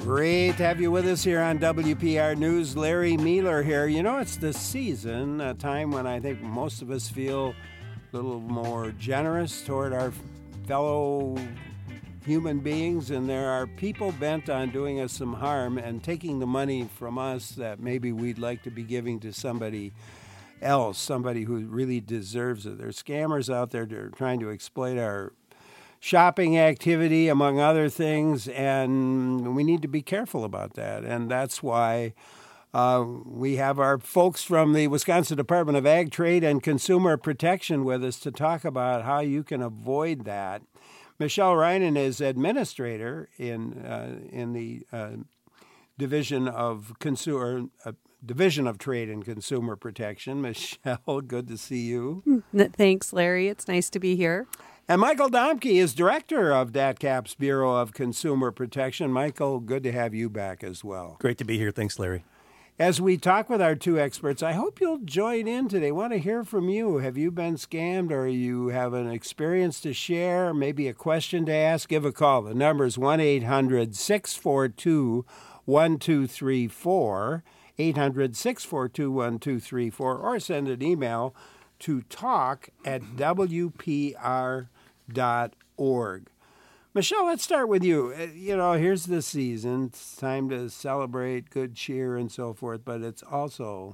Great to have you with us here on WPR News. Larry Mealer here. You know, it's the season, a time when I think most of us feel a little more generous toward our fellow human beings, and there are people bent on doing us some harm and taking the money from us that maybe we'd like to be giving to somebody else, somebody who really deserves it. There's scammers out there that are trying to exploit our shopping activity, among other things, and we need to be careful about that. And that's why we have our folks from the Wisconsin Department of Ag, Trade, and Consumer Protection with us to talk about how you can avoid that. Michelle Reinen is administrator in the Division of Trade and Consumer Protection. Michelle, good to see you. Thanks, Larry. It's nice to be here. And Michael Domke is director of DATCAP's Bureau of Consumer Protection. Michael, good to have you back as well. Great to be here. Thanks, Larry. As we talk with our two experts, I hope you'll join in today. I want to hear from you. Have you been scammed, or you have an experience to share, maybe a question to ask? Give a call. The number is 1-800-642-1234, 800-642-1234, or send an email to talk@WPR.org. Michelle, let's start with you. You know, here's the season. It's time to celebrate good cheer and so forth, but it's also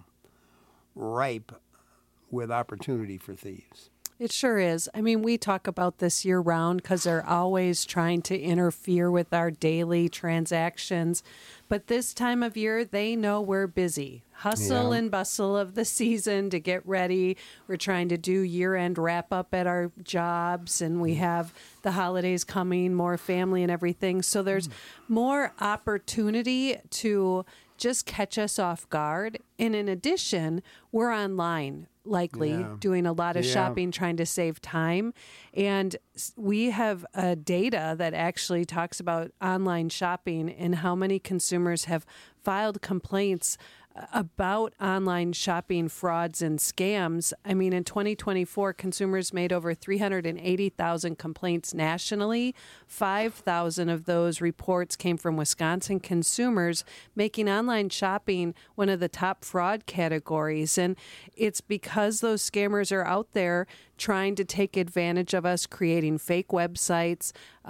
ripe with opportunity for thieves. It sure is. I mean, we talk about this year-round because they're always trying to interfere with our daily transactions. But this time of year, they know we're busy. Hustle and bustle of the season to get ready. We're trying to do year-end wrap-up at our jobs, and we have the holidays coming, more family and everything. So there's more opportunity to just catch us off guard. And in addition, we're online, likely doing a lot of shopping, trying to save time. And we have data that actually talks about online shopping and how many consumers have filed complaints about online shopping frauds and scams. I mean, in 2024, consumers made over 380,000 complaints nationally. 5,000 of those reports came from Wisconsin consumers, making online shopping one of the top fraud categories. And it's because those scammers are out there trying to take advantage of us, creating fake websites,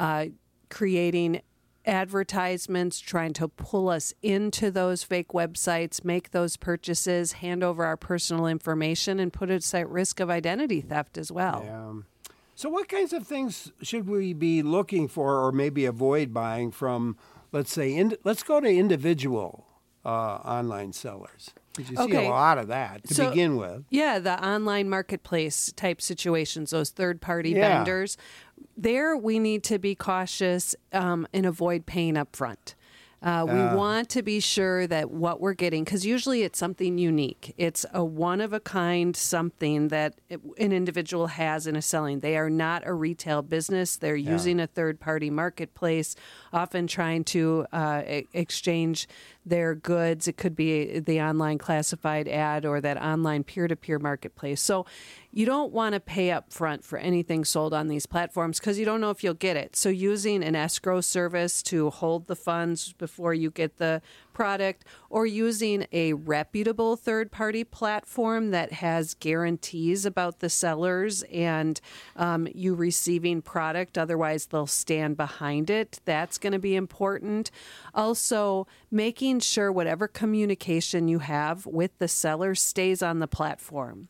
creating advertisements, trying to pull us into those fake websites, make those purchases, hand over our personal information, and put us at risk of identity theft as well. Yeah. So what kinds of things should we be looking for, or maybe avoid buying from, let's say, let's go to individual online sellers? Because you see a lot of that to begin with. Yeah, the online marketplace type situations, those third-party vendors. There we need to be cautious and avoid paying up front. We want to be sure that what we're getting, because usually it's something unique. It's a one-of-a-kind something that an individual has in a selling. They are not a retail business. They're using a third-party marketplace, often trying to exchange their goods. It could be the online classified ad or that online peer-to-peer marketplace. So you don't want to pay up front for anything sold on these platforms because you don't know if you'll get it. So using an escrow service to hold the funds before you get the product, or using a reputable third-party platform that has guarantees about the sellers and you receiving product, otherwise they'll stand behind it. That's going to be important. Also, making sure whatever communication you have with the seller stays on the platform.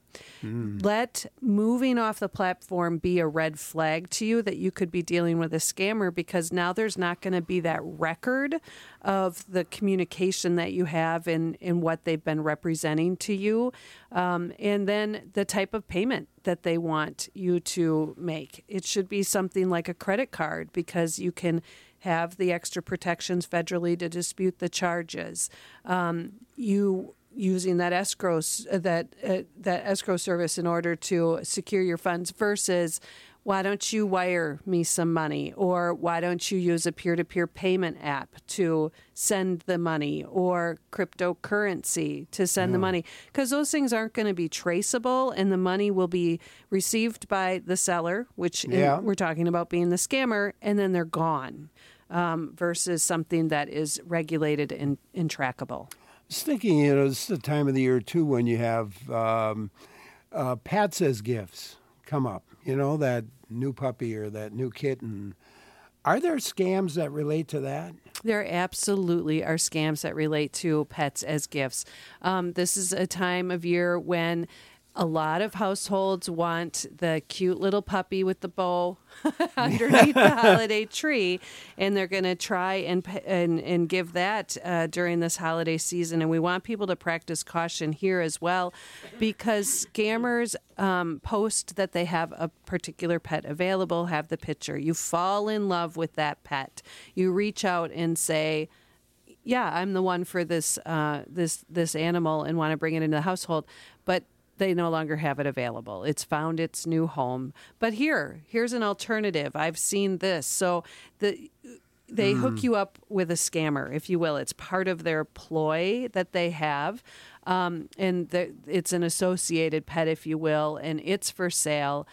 Let moving off the platform be a red flag to you that you could be dealing with a scammer, because now there's not going to be that record of the communication that you have and what they've been representing to you. And then the type of payment that they want you to make. It should be something like a credit card, because you can have the extra protections federally to dispute the charges. Using that escrow service in order to secure your funds versus, why don't you wire me some money, or why don't you use a peer-to-peer payment app to send the money, or cryptocurrency to send the money, because those things aren't going to be traceable, and the money will be received by the seller, which we're talking about being the scammer, and then they're gone. versus something that is regulated and trackable. I was thinking, it's the time of the year, too, when you have pets as gifts come up. That new puppy or that new kitten. Are there scams that relate to that? There absolutely are scams that relate to pets as gifts. This is a time of year when a lot of households want the cute little puppy with the bow underneath the holiday tree, and they're going to try and give that during this holiday season. And we want people to practice caution here as well, because scammers post that they have a particular pet available, have the picture. You fall in love with that pet. You reach out and say, "Yeah, I'm the one for this this animal," and want to bring it into the household, but they no longer have it available. It's found its new home. But here's an alternative. I've seen this. So they hook you up with a scammer, if you will. It's part of their ploy that they have. It's an associated pet, if you will, and it's for sale.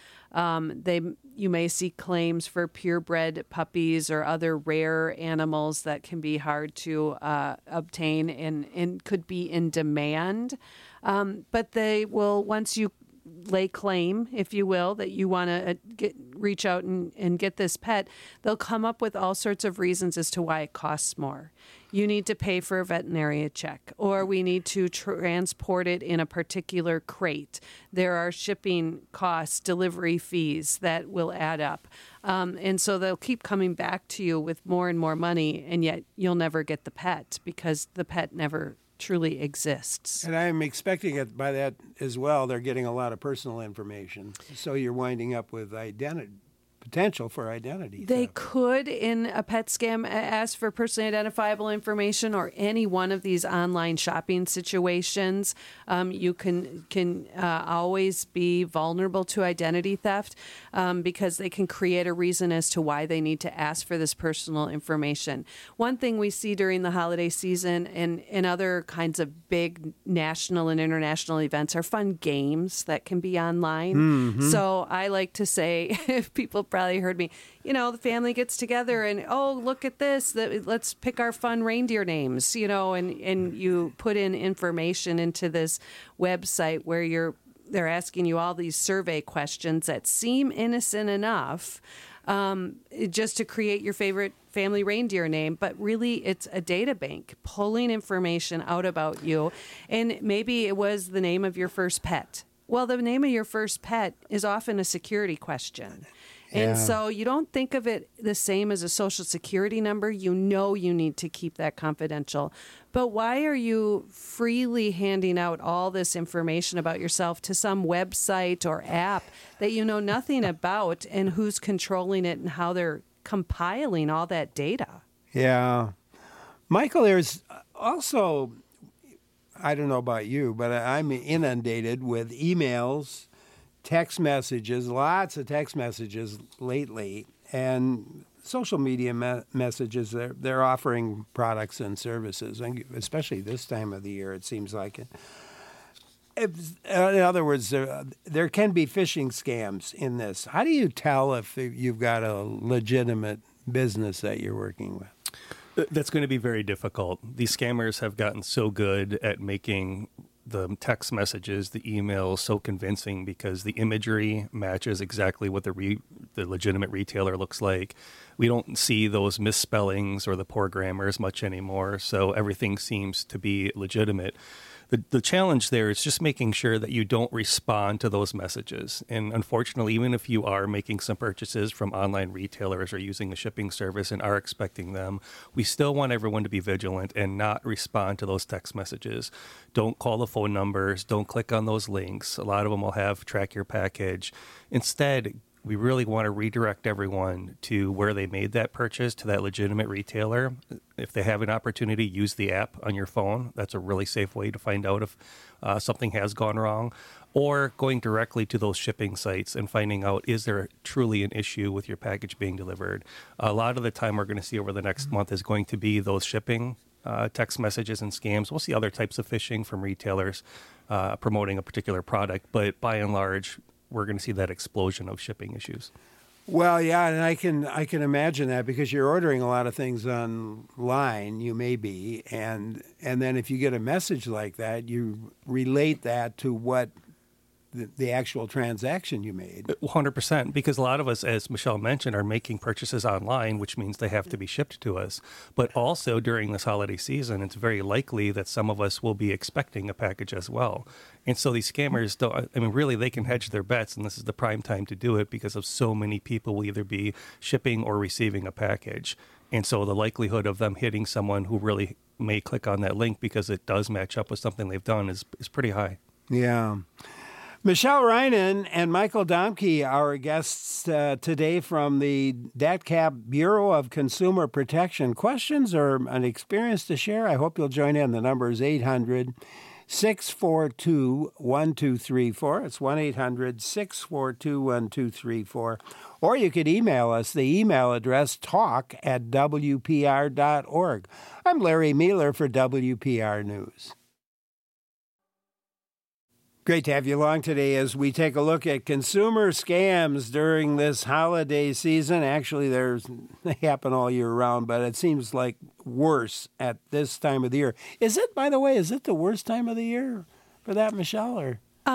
You may see claims for purebred puppies or other rare animals that can be hard to obtain and could be in demand. But they will, once you lay claim, if you will, that you want to reach out and get this pet, they'll come up with all sorts of reasons as to why it costs more. You need to pay for a veterinary check, or we need to transport it in a particular crate. There are shipping costs, delivery fees that will add up. And so they'll keep coming back to you with more and more money, and yet you'll never get the pet because the pet never truly exists. And I'm expecting it by that as well. They're getting a lot of personal information. So you're winding up with potential for identity They theft. could, in a pet scam, ask for personally identifiable information, or any one of these online shopping situations. You can always be vulnerable to identity theft because they can create a reason as to why they need to ask for this personal information. One thing we see during the holiday season and other kinds of big national and international events are fun games that can be online. Mm-hmm. So I like to say, if people probably heard me, the family gets together and, look at this, let's pick our fun reindeer names, and you put in information into this website where they're asking you all these survey questions that seem innocent enough just to create your favorite family reindeer name, but really it's a data bank pulling information out about you. And maybe it was the name of your first pet. Well, the name of your first pet is often a security question. And so you don't think of it the same as a social security number. You need to keep that confidential. But why are you freely handing out all this information about yourself to some website or app that you know nothing about, and who's controlling it and how they're compiling all that data? Yeah. Michael, there's also, I don't know about you, but I'm inundated with emails, text messages, lots of text messages lately, and social media messages. They're offering products and services, and especially this time of the year, it seems like it. In other words, there can be phishing scams in this. How do you tell if you've got a legitimate business that you're working with? That's going to be very difficult. These scammers have gotten so good at making the text messages, the emails so convincing because the imagery matches exactly what the legitimate retailer looks like. We don't see those misspellings or the poor grammar as much anymore, so everything seems to be legitimate. The challenge there is just making sure that you don't respond to those messages. And unfortunately, even if you are making some purchases from online retailers or using a shipping service and are expecting them, we still want everyone to be vigilant and not respond to those text messages. Don't call the phone numbers. Don't click on those links. A lot of them will have track your package. Instead, we really want to redirect everyone to where they made that purchase, to that legitimate retailer. If they have an opportunity, use the app on your phone. That's a really safe way to find out if something has gone wrong. Or going directly to those shipping sites and finding out, is there truly an issue with your package being delivered? A lot of the time we're going to see over the next month is going to be those shipping text messages and scams. We'll see other types of phishing from retailers promoting a particular product, but by and large, we're going to see that explosion of shipping issues. Well, yeah, and I can imagine that because you're ordering a lot of things online. You may be, and then if you get a message like that, you relate that to what the actual transaction you made. 100%, because a lot of us, as Michelle mentioned, are making purchases online, which means they have to be shipped to us. But also during this holiday season, it's very likely that some of us will be expecting a package as well. And so these scammers don't, I mean, really, they can hedge their bets, and this is the prime time to do it because of so many people will either be shipping or receiving a package. And so the likelihood of them hitting someone who really may click on that link because it does match up with something they've done is pretty high. Yeah. Michelle Reinen and Michael Domke, our guests today from the DATCP Bureau of Consumer Protection. Questions or an experience to share? I hope you'll join in. The number is 800-642-1234. It's 1-800-642-1234. Or you could email us. The email address, talk@wpr.org. I'm Larry Mealer for WPR News. Great to have you along today as we take a look at consumer scams during this holiday season. Actually, they happen all year round, but it seems like worse at this time of the year. Is it, by the way, the worst time of the year for that, Michelle? Or?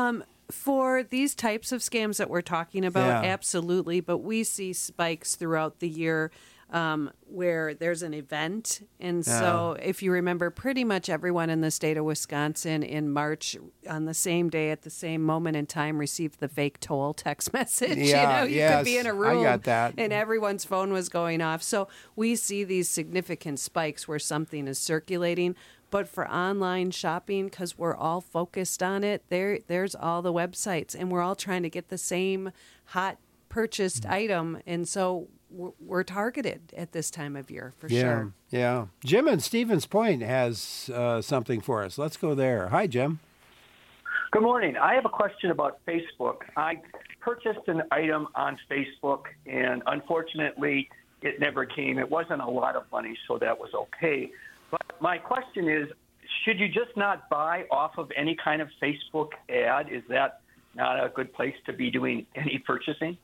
For these types of scams that we're talking about, absolutely. But we see spikes throughout the year where there's an event. And so if you remember, pretty much everyone in the state of Wisconsin in March on the same day at the same moment in time received the fake toll text message. Yeah, you could be in a room I got that. And everyone's phone was going off. So we see these significant spikes where something is circulating. But for online shopping, because we're all focused on it, there's all the websites, and we're all trying to get the same hot purchased item. And so we're targeted at this time of year, for sure. Yeah. Jim in Stevens Point has something for us. Let's go there. Hi, Jim. Good morning. I have a question about Facebook. I purchased an item on Facebook, and unfortunately, it never came. It wasn't a lot of money, so that was okay. But my question is, should you just not buy off of any kind of Facebook ad? Is that not a good place to be doing any purchasing?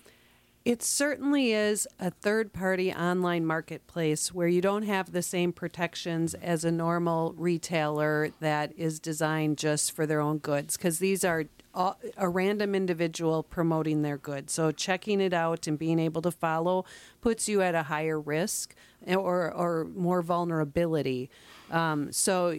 It certainly is a third-party online marketplace where you don't have the same protections as a normal retailer that is designed just for their own goods, because these are a random individual promoting their goods. So checking it out and being able to follow puts you at a higher risk or more vulnerability. So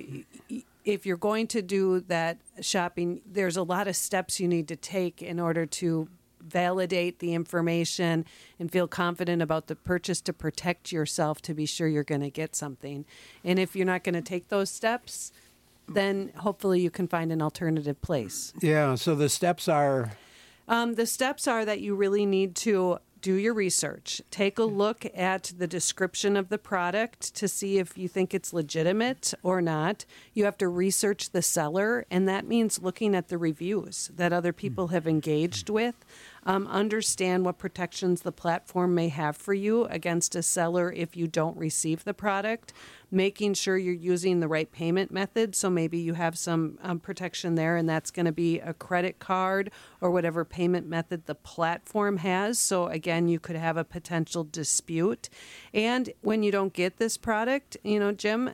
if you're going to do that shopping, there's a lot of steps you need to take in order to validate the information and feel confident about the purchase to protect yourself to be sure you're going to get something. And if you're not going to take those steps, then hopefully you can find an alternative place. Yeah, so the steps are? The steps are that you really need to do your research. Take a look at the description of the product to see if you think it's legitimate or not. You have to research the seller, and that means looking at the reviews that other people have engaged with. Understand what protections the platform may have for you against a seller if you don't receive the product. Making sure you're using the right payment method. So maybe you have some protection there, and that's going to be a credit card or whatever payment method the platform has. So again, you could have a potential dispute. And when you don't get this product, Jim,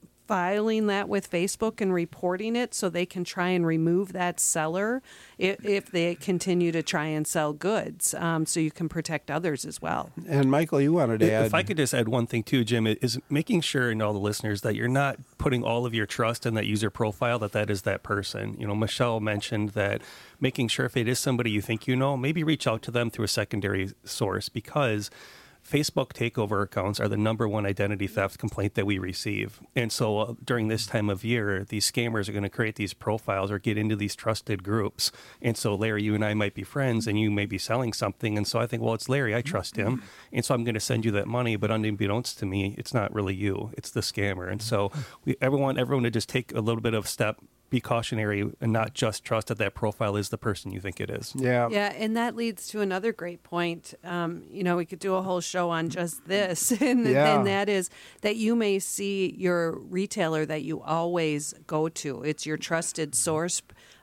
filing that with Facebook and reporting it so they can try and remove that seller if they continue to try and sell goods, so you can protect others as well. And Michael, you wanted to add... If I could just add one thing too, Jim, is making sure, and all the listeners, that you're not putting all of your trust in that user profile, that is that person. Michelle mentioned that making sure if it is somebody you think maybe reach out to them through a secondary source, because Facebook takeover accounts are the number one identity theft complaint that we receive. And so during this time of year, these scammers are going to create these profiles or get into these trusted groups. And so, Larry, you and I might be friends and you may be selling something. And so I think, well, it's Larry. I trust him. And so I'm going to send you that money. But unbeknownst to me, it's not really you. It's the scammer. And so everyone to just take a little bit of step, be cautionary, and not just trust that profile is the person you think it is. Yeah, and that leads to another great point. We could do a whole show on just this, and that is that you may see your retailer that you always go to. It's your trusted source.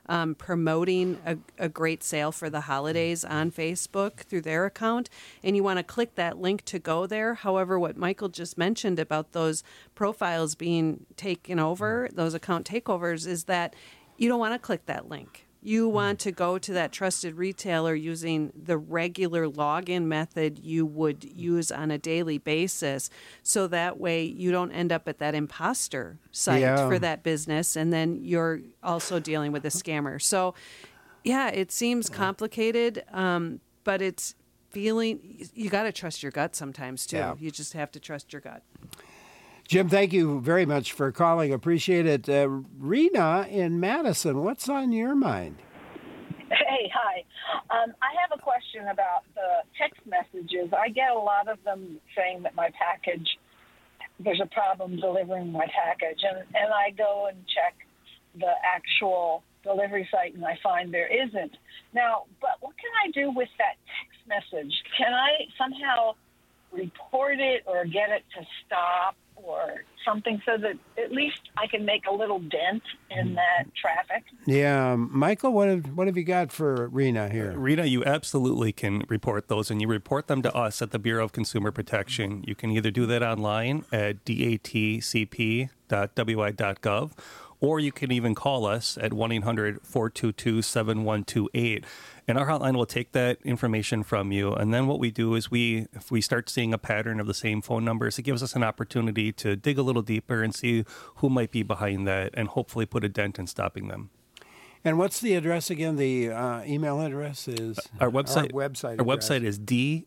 promoting a great sale for the holidays on Facebook through their account, and you want to click that link to go there. However, what Michael just mentioned about those profiles being taken over, those account takeovers, is that you don't want to click that link. You want to go to that trusted retailer using the regular login method you would use on a daily basis, so that way you don't end up at that imposter site for that business, and then you're also dealing with a scammer. So, yeah, it seems complicated, but it's you got to trust your gut sometimes, too. Yeah. You just have to trust your gut. Jim, thank you very much for calling. Appreciate it. Rena in Madison, what's on your mind? Hey, hi. I have a question about the text messages. I get a lot of them saying that there's a problem delivering my package. And I go and check the actual delivery site, and I find there isn't. Now, but what can I do with that text message? Can I somehow report it or get it to stop or something so that at least I can make a little dent in that traffic? Yeah. Michael, what have you got for Rena here? Rena, you absolutely can report those, and you report them to us at the Bureau of Consumer Protection. You can either do that online at datcp.wi.gov, or you can even call us at 1-800-422-7128. And our hotline will take that information from you. And then what we do is if we start seeing a pattern of the same phone numbers, it gives us an opportunity to dig a little deeper and see who might be behind that and hopefully put a dent in stopping them. And what's the address again? The email address is? Our website is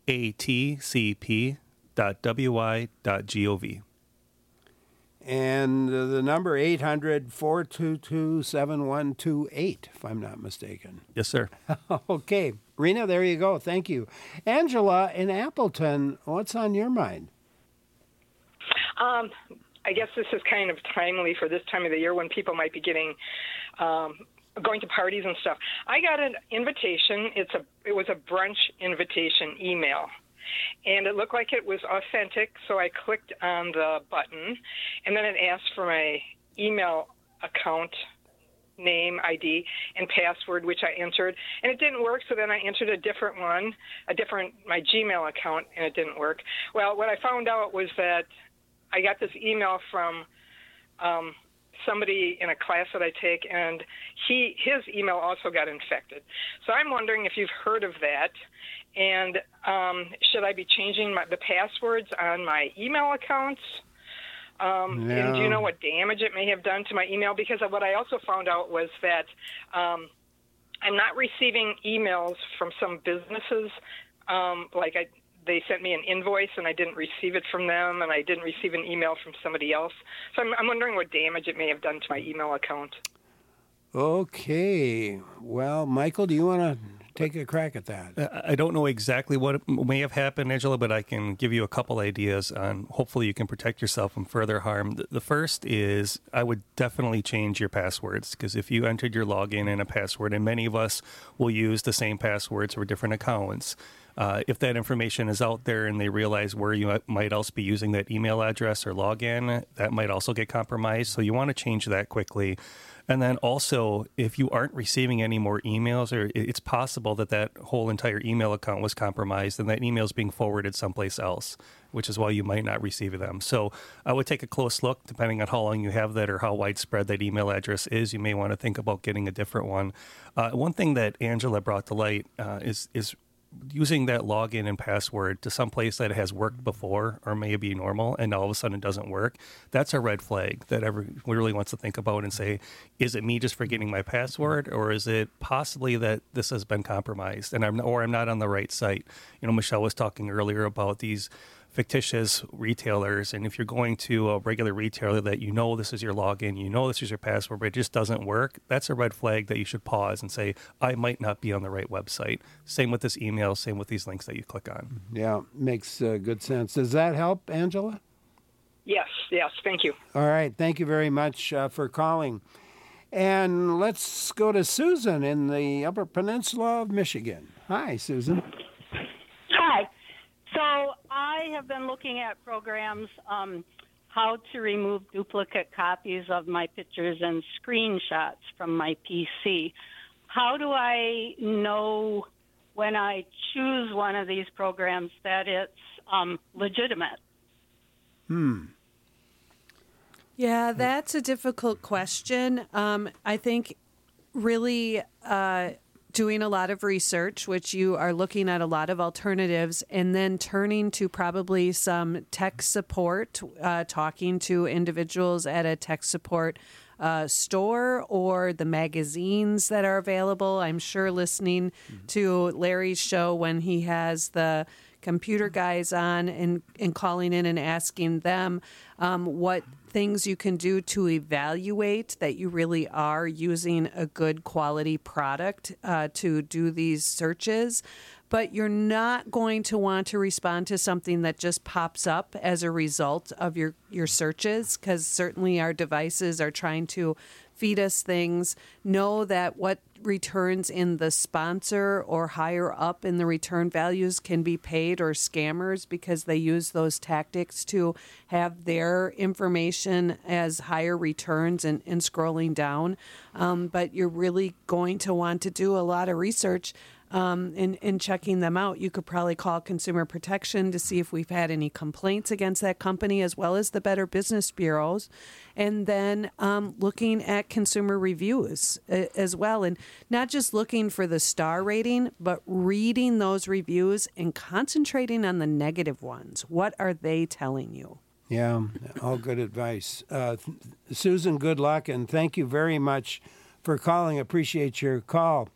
datcp.wi.gov. And the number 800-422-7128, if I'm not mistaken. Yes, sir. Okay. Rena, there you go. Thank you. Angela in Appleton, what's on your mind? I guess this is kind of timely for this time of the year when people might be getting going to parties and stuff. I got an invitation. It was a brunch invitation email. And it looked like it was authentic, so I clicked on the button, and then it asked for my email account name, ID, and password, which I entered, and it didn't work, so then I entered a different my Gmail account, and it didn't work. Well, what I found out was that I got this email from somebody in a class that I take, and his email also got infected. So I'm wondering if you've heard of that, and should I be changing the passwords on my email accounts? And do you know what damage it may have done to my email? Because what I also found out was that I'm not receiving emails from some businesses, they sent me an invoice and I didn't receive it from them, and I didn't receive an email from somebody else. So I'm wondering what damage it may have done to my email account. Okay. Well, Michael, do you want to take a crack at that? I don't know exactly what may have happened, Angela, but I can give you a couple ideas on hopefully you can protect yourself from further harm. The first is I would definitely change your passwords, because if you entered your login and a password, and many of us will use the same passwords for different accounts, if that information is out there and they realize where you might else be using that email address or login, that might also get compromised. So you want to change that quickly. And then also, if you aren't receiving any more emails, or it's possible that whole entire email account was compromised and that email is being forwarded someplace else, which is why you might not receive them. So I would take a close look, depending on how long you have that or how widespread that email address is. You may want to think about getting a different one. One thing that Angela brought to light is using that login and password to some place that has worked before or may be normal, and all of a sudden it doesn't work. That's a red flag that everyone really wants to think about and say, is it me just forgetting my password, or is it possibly that this has been compromised and I'm not on the right site? Michelle was talking earlier about these fictitious retailers, and if you're going to a regular retailer that this is your login, this is your password, but it just doesn't work, that's a red flag that you should pause and say, I might not be on the right website. Same with this email, same with these links that you click on. Yeah, makes good sense. Does that help, Angela? Yes, thank you. All right, thank you very much for calling. And let's go to Susan in the Upper Peninsula of Michigan. Hi, Susan. Hi. So I have been looking at programs, how to remove duplicate copies of my pictures and screenshots from my PC. How do I know when I choose one of these programs that it's legitimate? Yeah, that's a difficult question. I think really doing a lot of research, which you are looking at a lot of alternatives, and then turning to probably some tech support, talking to individuals at a tech support store or the magazines that are available. I'm sure listening to Larry's show when he has the computer guys on and calling in and asking them what things you can do to evaluate that you really are using a good quality product to do these searches. But you're not going to want to respond to something that just pops up as a result of your searches, because certainly our devices are trying to feed us things. Know that what returns in the sponsor or higher up in the return values can be paid or scammers, because they use those tactics to have their information as higher returns and scrolling down. But you're really going to want to do a lot of research in checking them out. You could probably call Consumer Protection to see if we've had any complaints against that company, as well as the Better Business Bureaus, and then looking at consumer reviews as well, and not just looking for the star rating, but reading those reviews and concentrating on the negative ones. What are they telling you? Yeah, all good advice. Susan, good luck, and thank you very much for calling. Appreciate your call.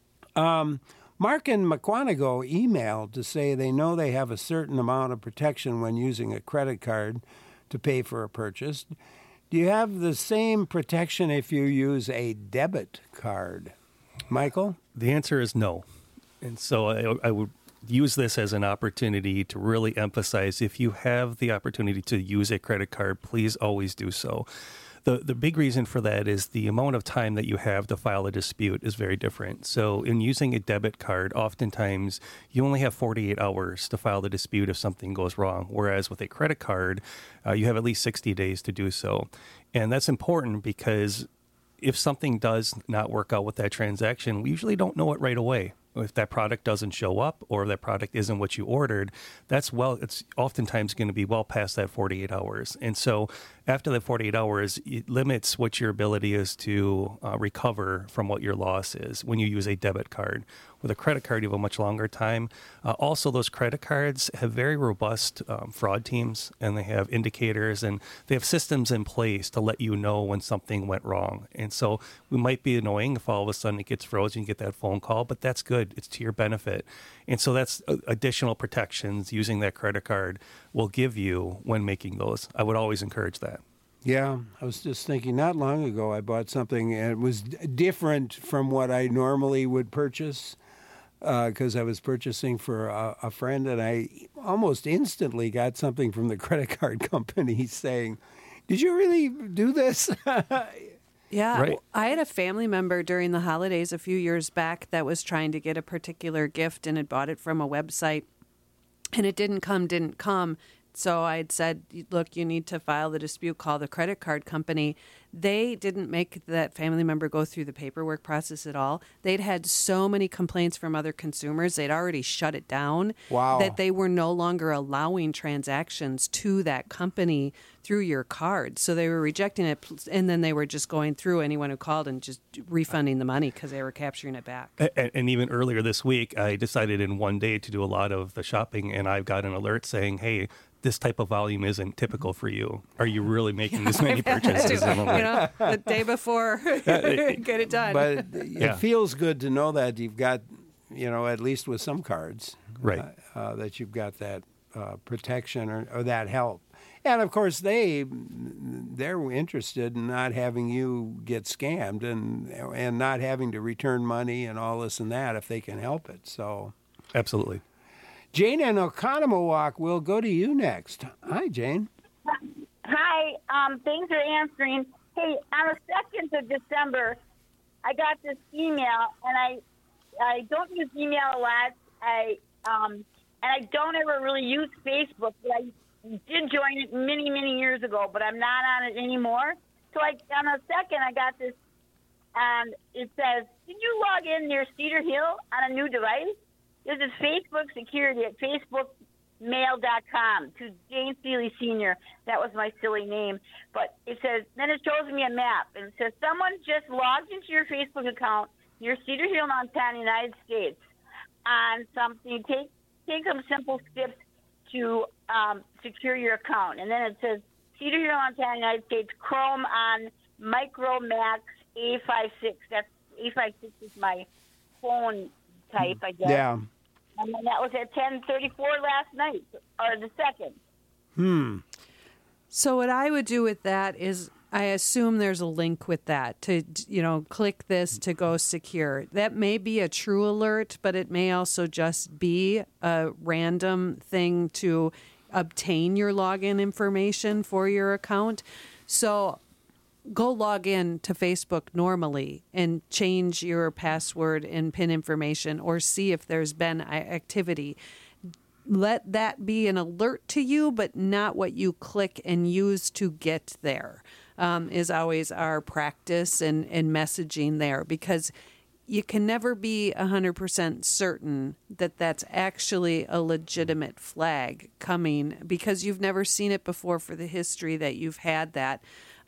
Mark and McQuanago emailed to say they know they have a certain amount of protection when using a credit card to pay for a purchase. Do you have the same protection if you use a debit card? Michael? The answer is no. And so I would use this as an opportunity to really emphasize, if you have the opportunity to use a credit card, please always do so. The big reason for that is the amount of time that you have to file a dispute is very different. So in using a debit card, oftentimes you only have 48 hours to file the dispute if something goes wrong. Whereas with a credit card, you have at least 60 days to do so. And that's important because if something does not work out with that transaction, we usually don't know it right away. If that product doesn't show up or that product isn't what you ordered, it's oftentimes going to be well past that 48 hours. And so after the 48 hours, it limits what your ability is to recover from what your loss is when you use a debit card. With a credit card, you have a much longer time. Also, those credit cards have very robust fraud teams, and they have indicators, and they have systems in place to let you know when something went wrong. And so it might be annoying if all of a sudden it gets frozen, you get that phone call, but that's good. It's to your benefit. And so that's additional protections using that credit card will give you when making those. I would always encourage that. Yeah, I was just thinking not long ago I bought something and it was different from what I normally would purchase because I was purchasing for a friend, and I almost instantly got something from the credit card company saying, "Did you really do this?" Yeah, right. I had a family member during the holidays a few years back that was trying to get a particular gift and had bought it from a website, and it didn't come. So I'd said, look, you need to file the dispute, call the credit card company. They didn't make that family member go through the paperwork process at all. They'd had so many complaints from other consumers. They'd already shut it down. Wow. That they were no longer allowing transactions to that company through your card. So they were rejecting it, and then they were just going through anyone who called and just refunding the money because they were capturing it back. And even earlier this week, I decided in one day to do a lot of the shopping, and I got an alert saying, hey, this type of volume isn't typical for you. Are you really making this many purchases? The day before, get it done. But it feels good to know that you've got, at least with some cards, right, that you've got that protection or that help. And of course, they're interested in not having you get scammed and not having to return money and all this and that if they can help it. So, absolutely. Jane and Oconomowoc, we'll go to you next. Hi, Jane. Hi. Thanks for answering. Hey, on the 2nd of December, I got this email, and I don't use email a lot. And I don't ever really use Facebook, but did join it many, many years ago, but I'm not on it anymore. So on the second, I got this, and it says, did you log in near Cedar Hill on a new device? This is Facebook security at facebookmail.com to Jane Seeley Sr. That was my silly name. But it says, then it shows me a map, and it says, someone just logged into your Facebook account near Cedar Hill, Montana, United States, on something. Take some simple steps to secure your account. And then it says, Cedar Hill, Montana, United States, Chrome on Micromax A56. That's A56 is my phone type, I guess. Yeah. And then that was at 10:34 last night, or the second. So what I would do with that is I assume there's a link with that to, click this to go secure. That may be a true alert, but it may also just be a random thing to obtain your login information for your account. So go log in to Facebook normally and change your password and PIN information, or see if there's been activity. Let that be an alert to you, but not what you click and use to get there, is always our practice and messaging there, because you can never be 100% certain that that's actually a legitimate flag coming, because you've never seen it before for the history that you've had that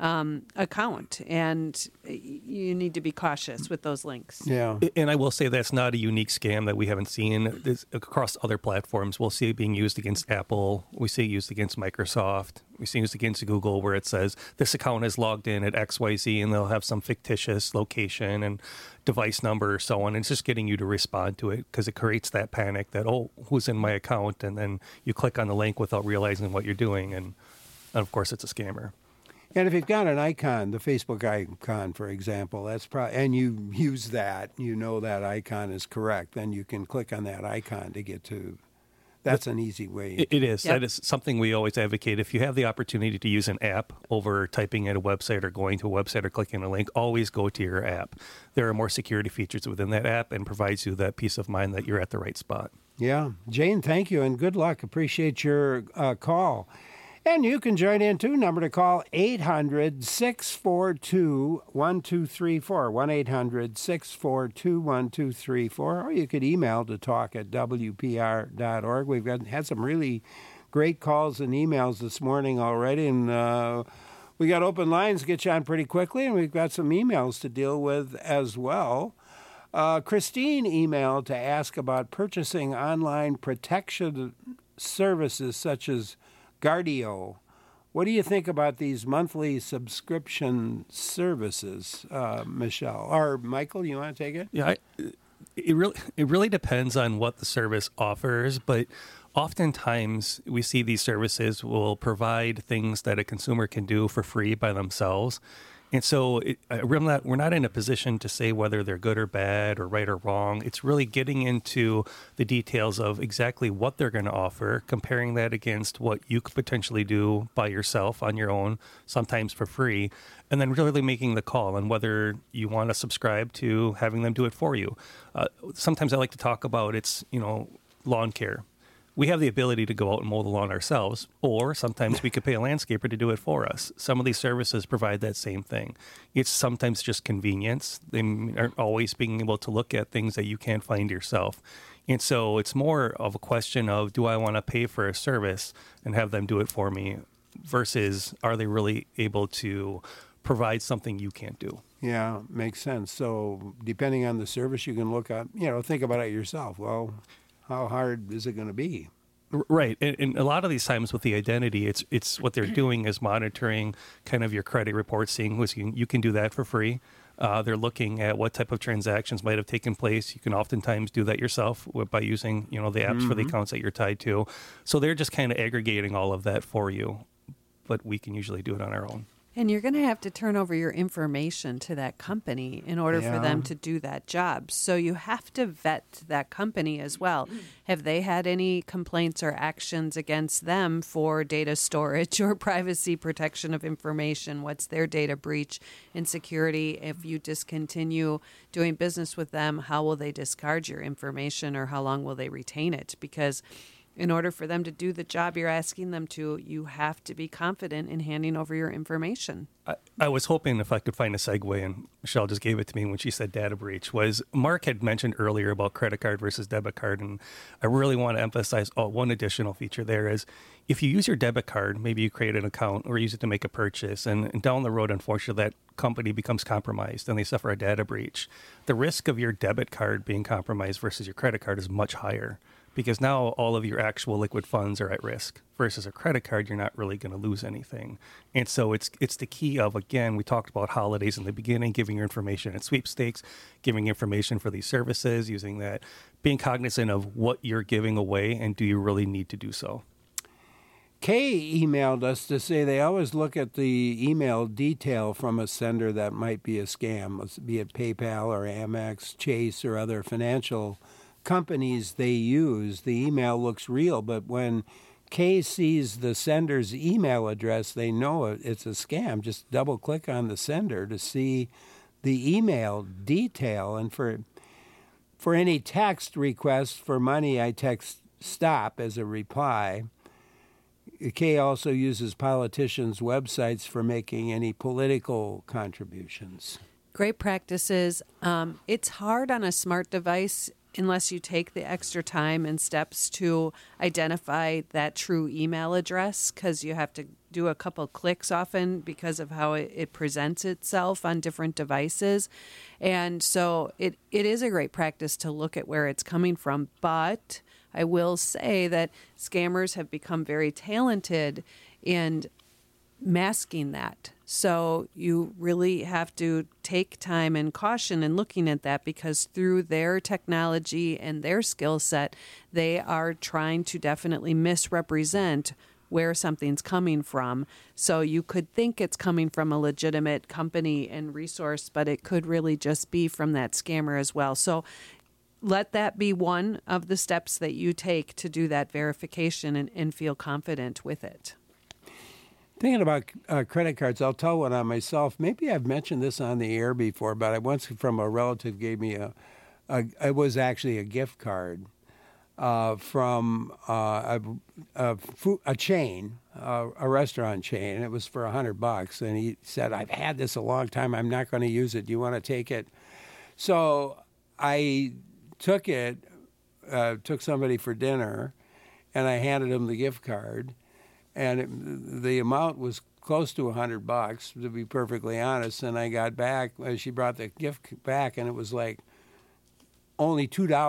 account, and you need to be cautious with those links. Yeah. And I will say that's not a unique scam that we haven't seen. This, across other platforms, we'll see it being used against Apple. We see it used against Microsoft. We see it used against Google, where it says this account is logged in at XYZ, and they'll have some fictitious location and device number or so on. And it's just getting you to respond to it, because it creates that panic that, oh, who's in my account? And then you click on the link without realizing what you're doing. And of course, it's a scammer. And if you've got an icon, the Facebook icon, for example, that's and you use that, that icon is correct, then you can click on that icon to get to. That's an easy way. It is. Yep. That is something we always advocate. If you have the opportunity to use an app over typing at a website or going to a website or clicking a link, always go to your app. There are more security features within that app, and provides you that peace of mind that you're at the right spot. Yeah. Jane, thank you, and good luck. Appreciate your call. And you can join in, too. Number to call, 800-642-1234, 1-800-642-1234. Or you could email to talk@wpr.org. We've had some really great calls and emails this morning already, and we got open lines to get you on pretty quickly, and we've got some emails to deal with as well. Christine emailed to ask about purchasing online protection services such as Guardio. What do you think about these monthly subscription services, Michelle? Or Michael, you want to take it? Yeah, it really depends on what the service offers, but oftentimes we see these services will provide things that a consumer can do for free by themselves. And so we're not in a position to say whether they're good or bad or right or wrong. It's really getting into the details of exactly what they're going to offer, comparing that against what you could potentially do by yourself on your own, sometimes for free, and then really making the call on whether you want to subscribe to having them do it for you. Sometimes I like to talk about lawn care. We have the ability to go out and mow the lawn ourselves, or sometimes we could pay a landscaper to do it for us. Some of these services provide that same thing. It's sometimes just convenience. They aren't always being able to look at things that you can't find yourself. And so it's more of a question of, do I want to pay for a service and have them do it for me, versus are they really able to provide something you can't do? Yeah, makes sense. So depending on the service, you can look up, think about it yourself. Well, how hard is it going to be? Right. And a lot of these times with the identity, it's what they're doing is monitoring kind of your credit report, seeing you can do that for free. They're looking at what type of transactions might have taken place. You can oftentimes do that yourself by using, the apps for the accounts that you're tied to. So they're just kind of aggregating all of that for you, but we can usually do it on our own. And you're going to have to turn over your information to that company in order for them to do that job. So you have to vet that company as well. Have they had any complaints or actions against them for data storage or privacy protection of information? What's their data breach and security? If you discontinue doing business with them, how will they discard your information, or how long will they retain it? Because In order for them to do the job you're asking them to, you have to be confident in handing over your information. I was hoping if I could find a segue, and Michelle just gave it to me when she said data breach, was Mark had mentioned earlier about credit card versus debit card, and I really want to emphasize one additional feature there is if you use your debit card, maybe you create an account or use it to make a purchase, and down the road, unfortunately, that company becomes compromised and they suffer a data breach. The risk of your debit card being compromised versus your credit card is much higher, because now all of your actual liquid funds are at risk versus a credit card, you're not really going to lose anything. And so it's the key of, again, we talked about holidays in the beginning, giving your information at sweepstakes, giving information for these services, using that, being cognizant of what you're giving away and do you really need to do so. Kay emailed us to say they always look at the email detail from a sender that might be a scam, be it PayPal or Amex, Chase, or other financial companies they use. The email looks real, but when Kay sees the sender's email address, they know it's a scam. Just double click on the sender to see the email detail. And for any text requests for money, I text STOP as a reply. Kay also uses politicians' websites for making any political contributions. Great practices. It's hard on a smart device unless you take the extra time and steps to identify that true email address, because you have to do a couple clicks often because of how it presents itself on different devices. And so it is a great practice to look at where it's coming from. But I will say that scammers have become very talented in masking that. So you really have to take time and caution in looking at that, because through their technology and their skill set, they are trying to definitely misrepresent where something's coming from. So you could think it's coming from a legitimate company and resource, but it could really just be from that scammer as well. So let that be one of the steps that you take to do that verification and feel confident with it. Thinking about credit cards, I'll tell one on myself. Maybe I've mentioned this on the air before, but I once from a relative gave me it was actually a gift card from a chain, a restaurant chain. It was for $100, and he said, "I've had this a long time. I'm not going to use it. Do you want to take it?" So I took it, took somebody for dinner, and I handed him the gift card. And the amount was close to $100, to be perfectly honest. And I got back, she brought the gift back, and it was like only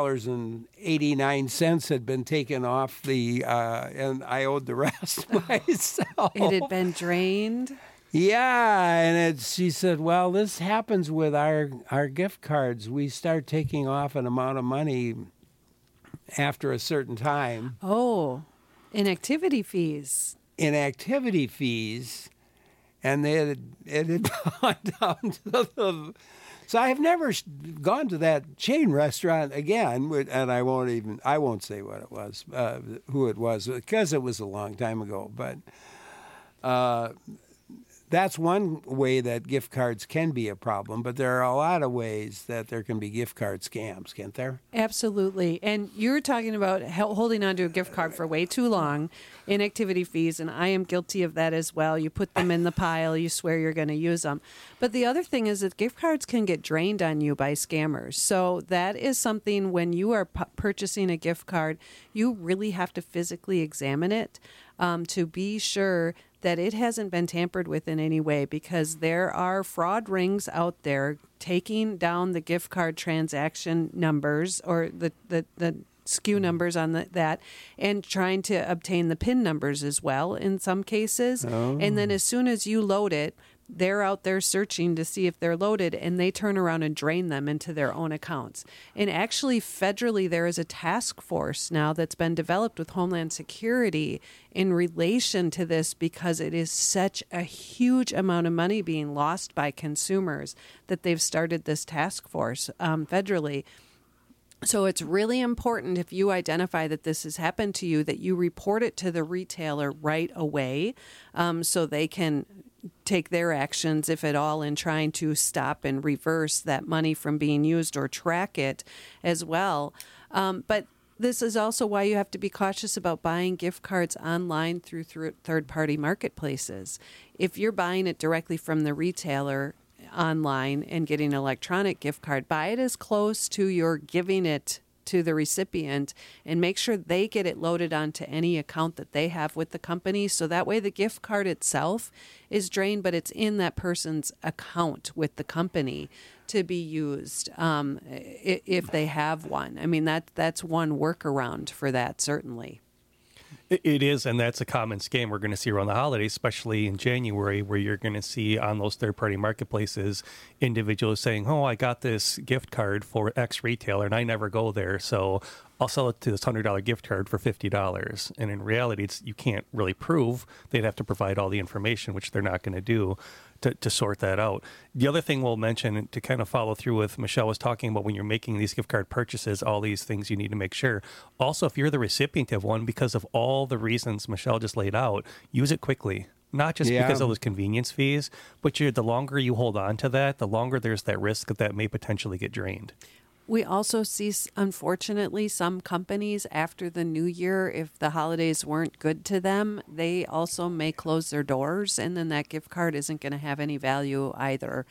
$2.89 had been taken off and I owed the rest myself. It had been drained? Yeah, and she said, well, this happens with our gift cards. We start taking off an amount of money after a certain time. Oh. Inactivity fees. And it had gone down to the... So I have never gone to that chain restaurant again, and I won't say what it was, who it was, because it was a long time ago. But that's one way that gift cards can be a problem, but there are a lot of ways that there can be gift card scams, can't there? Absolutely. And you're talking about holding onto a gift card for way too long, inactivity fees, and I am guilty of that as well. You put them in the pile, you swear you're going to use them. But the other thing is that gift cards can get drained on you by scammers. So that is something, when you are purchasing a gift card, you really have to physically examine it to be sure that it hasn't been tampered with in any way, because there are fraud rings out there taking down the gift card transaction numbers or the SKU numbers on that and trying to obtain the PIN numbers as well in some cases. Oh. And then as soon as you load it, they're out there searching to see if they're loaded, and they turn around and drain them into their own accounts. And actually, federally, there is a task force now that's been developed with Homeland Security in relation to this, because it is such a huge amount of money being lost by consumers that they've started this task force federally. So it's really important, if you identify that this has happened to you, that you report it to the retailer right away, so they can take their actions, if at all, in trying to stop and reverse that money from being used or track it as well. But this is also why you have to be cautious about buying gift cards online through third-party marketplaces. If you're buying it directly from the retailer online and getting an electronic gift card, buy it as close to your giving it to the recipient and make sure they get it loaded onto any account that they have with the company. So that way the gift card itself is drained, but it's in that person's account with the company to be used if they have one. I mean, that's one workaround for that, certainly. It is, and that's a common scam we're going to see around the holidays, especially in January, where you're going to see on those third-party marketplaces individuals saying, oh, I got this gift card for X retailer, and I never go there, so I'll sell it to this $100 gift card for $50. And in reality, you can't really prove. They'd have to provide all the information, which they're not going to do to sort that out. The other thing we'll mention to kind of follow through with Michelle was talking about when you're making these gift card purchases, all these things you need to make sure. Also, if you're the recipient of one, because of all the reasons Michelle just laid out, use it quickly. Not just because of those convenience fees, but the longer you hold on to that, the longer there's that risk that may potentially get drained. We also see, unfortunately, some companies after the new year, if the holidays weren't good to them, they also may close their doors, and then that gift card isn't going to have any value either.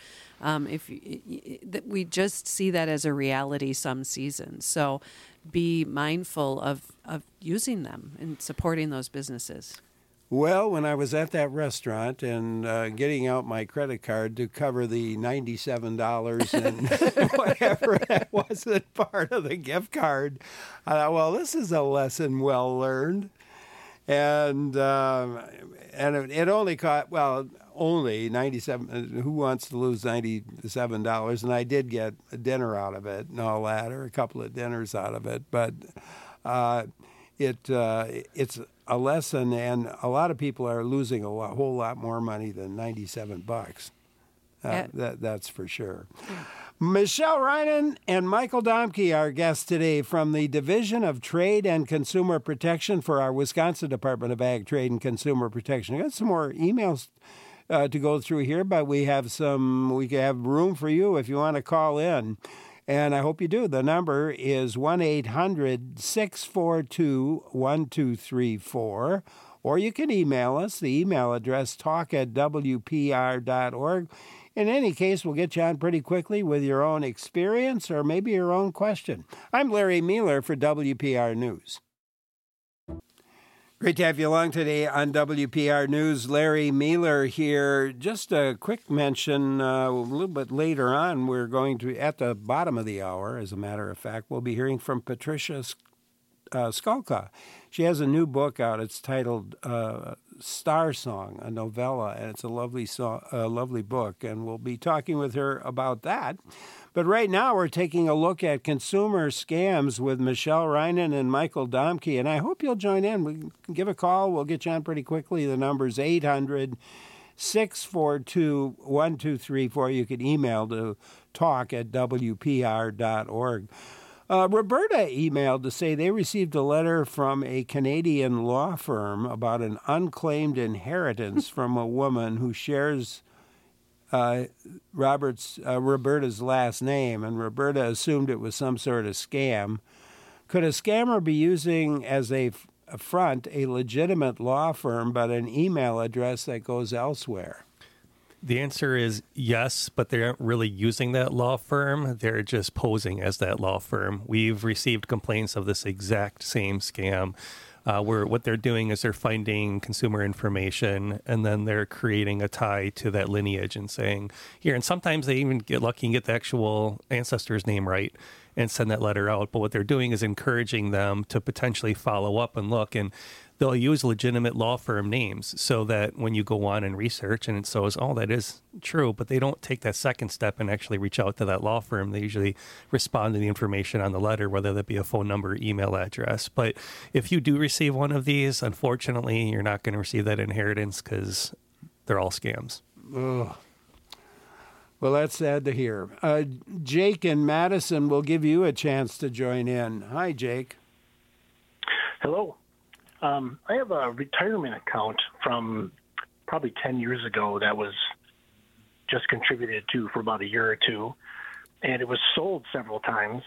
We just see that as a reality some seasons. So be mindful of using them and supporting those businesses. Well, when I was at that restaurant and getting out my credit card to cover the $97 and whatever that wasn't part of the gift card, I thought, well, this is a lesson well learned. And it only cost, only $97. Who wants to lose $97? And I did get a dinner out of it and all that, or a couple of dinners out of it. But it's a lesson, and a lot of people are losing a whole lot more money than $97. That's for sure. Michelle Reinen and Michael Domke, our guests today from the Division of Trade and Consumer Protection for our Wisconsin Department of Ag, Trade and Consumer Protection. I got some more emails to go through here, but we have room for you if you want to call in. And I hope you do. The number is 1-800-642-1234. Or you can email us. The email address, talk@wpr.org. In any case, we'll get you on pretty quickly with your own experience or maybe your own question. I'm Larry Mueller for WPR News. Great to have you along today on WPR News. Larry Mueller here. Just a quick mention, a little bit later on, we're going to, at the bottom of the hour, as a matter of fact, we'll be hearing from Patricia Skalka. She has a new book out. It's titled Star Song, a novella, and it's a lovely book, and we'll be talking with her about that. But right now we're taking a look at consumer scams with Michelle Reinen and Michael Domke, and I hope you'll join in. We can give a call. We'll get you on pretty quickly. The number's 800-642-1234. You can email to talk@wpr.org. Roberta emailed to say they received a letter from a Canadian law firm about an unclaimed inheritance from a woman who shares Roberta's last name, and Roberta assumed it was some sort of scam. Could a scammer be using as a front a legitimate law firm but an email address that goes elsewhere? The answer is yes, but they aren't really using that law firm. They're just posing as that law firm. We've received complaints of this exact same scam, where what they're doing is they're finding consumer information and then they're creating a tie to that lineage and saying, here, and sometimes they even get lucky and get the actual ancestor's name right and send that letter out. But what they're doing is encouraging them to potentially follow up and look, and they'll use legitimate law firm names so that when you go on and research and it shows, oh, that is true, but they don't take that second step and actually reach out to that law firm. They usually respond to the information on the letter, whether that be a phone number, email address. But if you do receive one of these, unfortunately, you're not going to receive that inheritance because they're all scams. Ugh. Well, that's sad to hear. Jake in Madison will give you a chance to join in. Hi, Jake. Hello. I have a retirement account from probably 10 years ago that was just contributed to for about a year or two, and it was sold several times,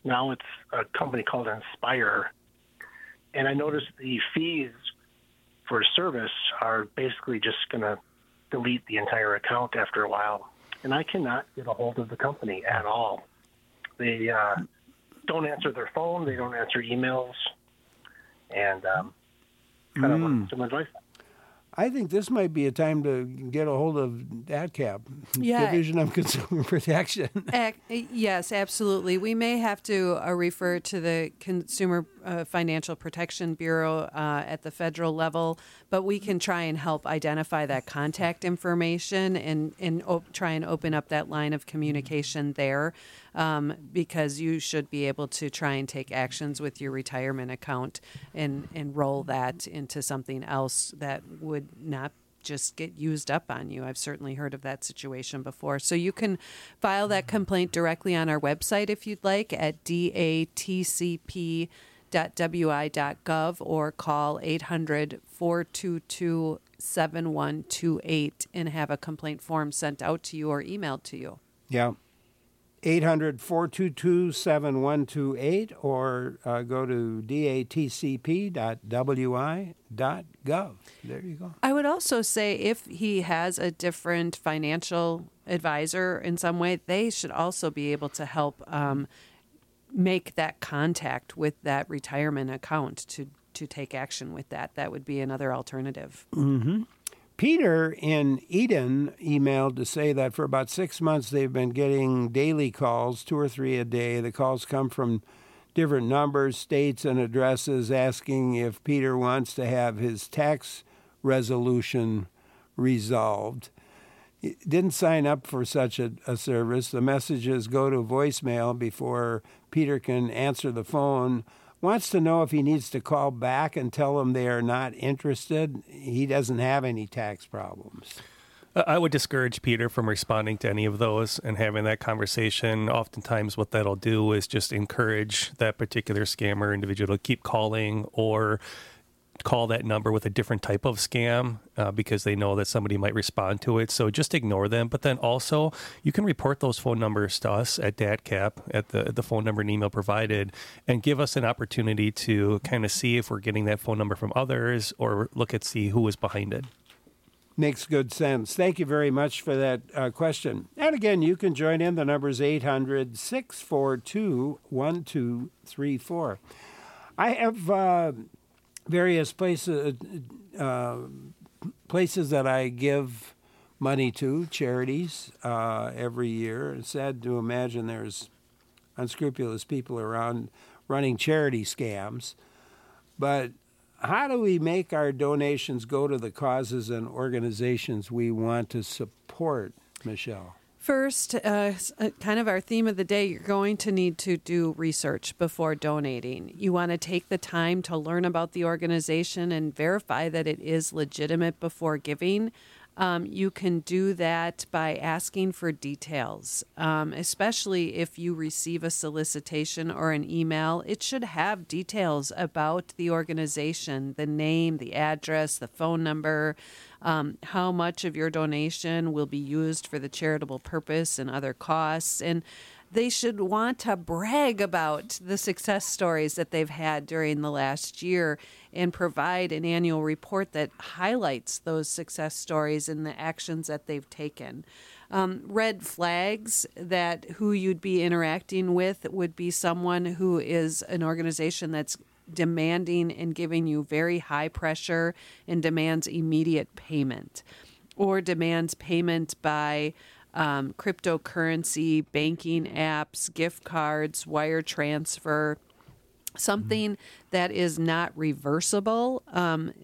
Now it's a company called Inspire. And I noticed the fees for service are basically just going to delete the entire account after a while. And I cannot get a hold of the company at all. They don't answer their phone. They don't answer emails. And kind of want some advice. I think this might be a time to get a hold of DATCP, Division of Consumer Protection. Yes, absolutely. We may have to refer to the Consumer Financial Protection Bureau at the federal level, but we can try and help identify that contact information and try and open up that line of communication there, because you should be able to try and take actions with your retirement account and roll that into something else that would not just get used up on you. I've certainly heard of that situation before. So you can file that complaint directly on our website if you'd like at datcp.wi.gov or call 800-422-7128 and have a complaint form sent out to you or emailed to you. Yeah. 800-422-7128 or go to datcp.wi.gov. There you go. I would also say if he has a different financial advisor in some way, they should also be able to help make that contact with that retirement account to take action with that. That would be another alternative. Mm-hmm. Peter in Eden emailed to say that for about 6 months they've been getting daily calls, 2 or 3 a day. The calls come from different numbers, states, and addresses asking if Peter wants to have his tax resolution resolved. He didn't sign up for such a service. The messages go to voicemail before Peter can answer the phone. Wants to know if he needs to call back and tell them they are not interested. He doesn't have any tax problems. I would discourage Peter from responding to any of those and having that conversation. Oftentimes what that'll do is just encourage that particular scammer individual to keep calling or call that number with a different type of scam because they know that somebody might respond to it. So just ignore them. But then also you can report those phone numbers to us at DATCP at the phone number and email provided and give us an opportunity to kind of see if we're getting that phone number from others or look at see who is behind it. Makes good sense. Thank you very much for that question. And again, you can join in. The number is 800-642-1234. I have various places that I give money to, charities, every year. It's sad to imagine there's unscrupulous people around running charity scams. But how do we make our donations go to the causes and organizations we want to support, Michelle? First, kind of our theme of the day, you're going to need to do research before donating. You want to take the time to learn about the organization and verify that it is legitimate before giving. You can do that by asking for details, especially if you receive a solicitation or an email. It should have details about the organization, the name, the address, the phone number, how much of your donation will be used for the charitable purpose and other costs. And they should want to brag about the success stories that they've had during the last year and provide an annual report that highlights those success stories and the actions that they've taken. Red flags that who you'd be interacting with would be someone who is an organization that's demanding and giving you very high pressure and demands immediate payment, or demands payment by cryptocurrency, banking apps, gift cards, wire transfer, something that is not reversible and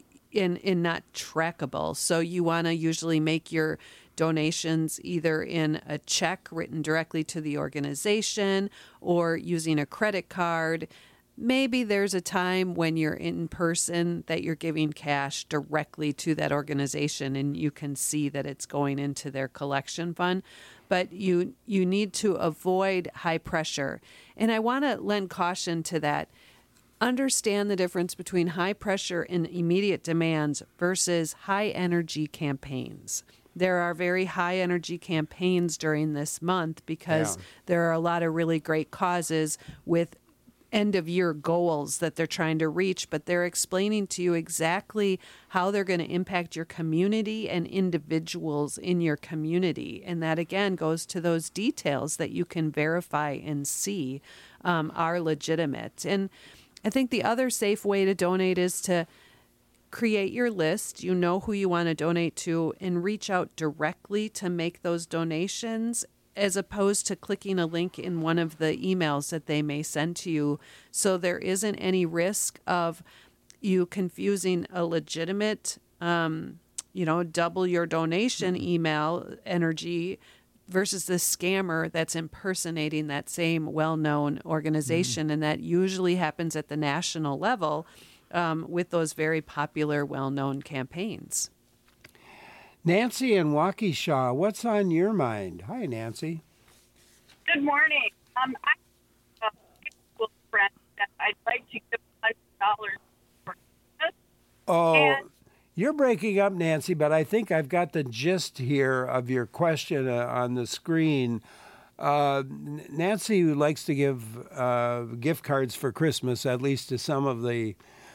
not trackable. So you want to usually make your donations either in a check written directly to the organization or using a credit card. Maybe there's a time when you're in person that you're giving cash directly to that organization and you can see that it's going into their collection fund. But you need to avoid high pressure. And I want to lend caution to that. Understand the difference between high pressure and immediate demands versus high energy campaigns. there are very high energy campaigns during this month because there are a lot of really great causes with end of year goals that they're trying to reach, but they're explaining to you exactly how they're going to impact your community and individuals in your community. And that again goes to those details that you can verify and see are legitimate. And I think the other safe way to donate is to create your list. You know who you want to donate to and reach out directly to make those donations, as opposed to clicking a link in one of the emails that they may send to you. So there isn't any risk of you confusing a legitimate, double your donation email energy versus the scammer that's impersonating that same well-known organization. And that usually happens at the national level with those very popular, well-known campaigns. Nancy in Waukesha, what's on your mind? Hi, Nancy. Good morning. I have a Facebook friend that I'd like to give $100 for Christmas. Oh, you're breaking up, Nancy, but I think I've got the gist here of your question on the screen. Nancy likes to give gift cards for Christmas, at least to some of the,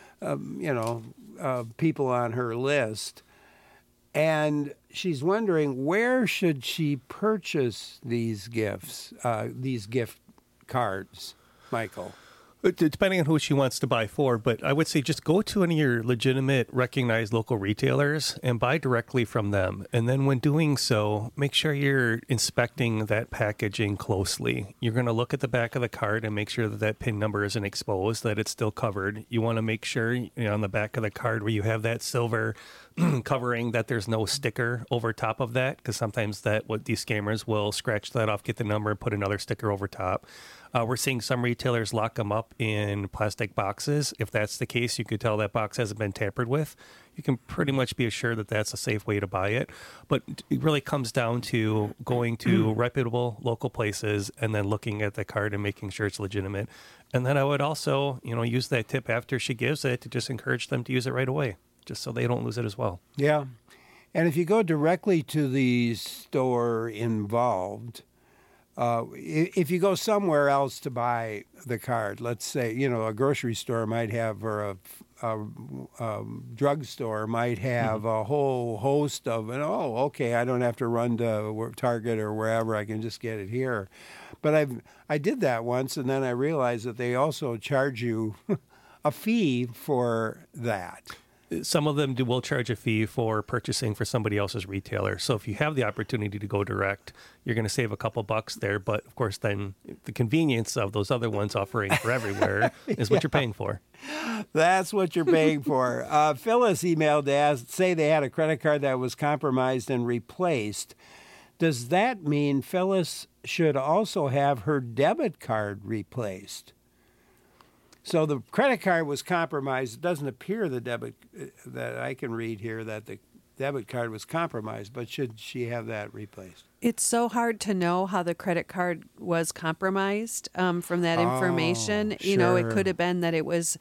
people on her list. And she's wondering, where should she purchase these gifts, these gift cards, Michael? Depending on who she wants to buy for, but I would say just go to any of your legitimate, recognized local retailers and buy directly from them. And then when doing so, make sure you're inspecting that packaging closely. You're going to look at the back of the card and make sure that that PIN number isn't exposed, that it's still covered. You want to make sure on the back of the card where you have that silver covering that there's no sticker over top of that, because sometimes these scammers will scratch that off, get the number, and put another sticker over top. We're seeing some retailers lock them up in plastic boxes. If that's the case, you could tell that box hasn't been tampered with. You can pretty much be assured that that's a safe way to buy it. But it really comes down to going to reputable local places and then looking at the card and making sure it's legitimate. And then I would also, use that tip after she gives it to just encourage them to use it right away, just so they don't lose it as well. Yeah. And if you go directly to the store involved, if you go somewhere else to buy the card, let's say, a grocery store might have, or a drugstore might have a whole host of, I don't have to run to Target or wherever, I can just get it here. But I did that once, and then I realized that they also charge you a fee for that. Some of them will charge a fee for purchasing for somebody else's retailer. So if you have the opportunity to go direct, you're going to save a couple bucks there. But of course, then the convenience of those other ones offering for everywhere is what you're paying for. That's what you're paying for. Phyllis emailed to say they had a credit card that was compromised and replaced. Does that mean Phyllis should also have her debit card replaced? So the credit card was compromised. It doesn't appear that I can read here that the debit card was compromised, but should she have that replaced? It's so hard to know how the credit card was compromised from that information. Sure. It could have been that it was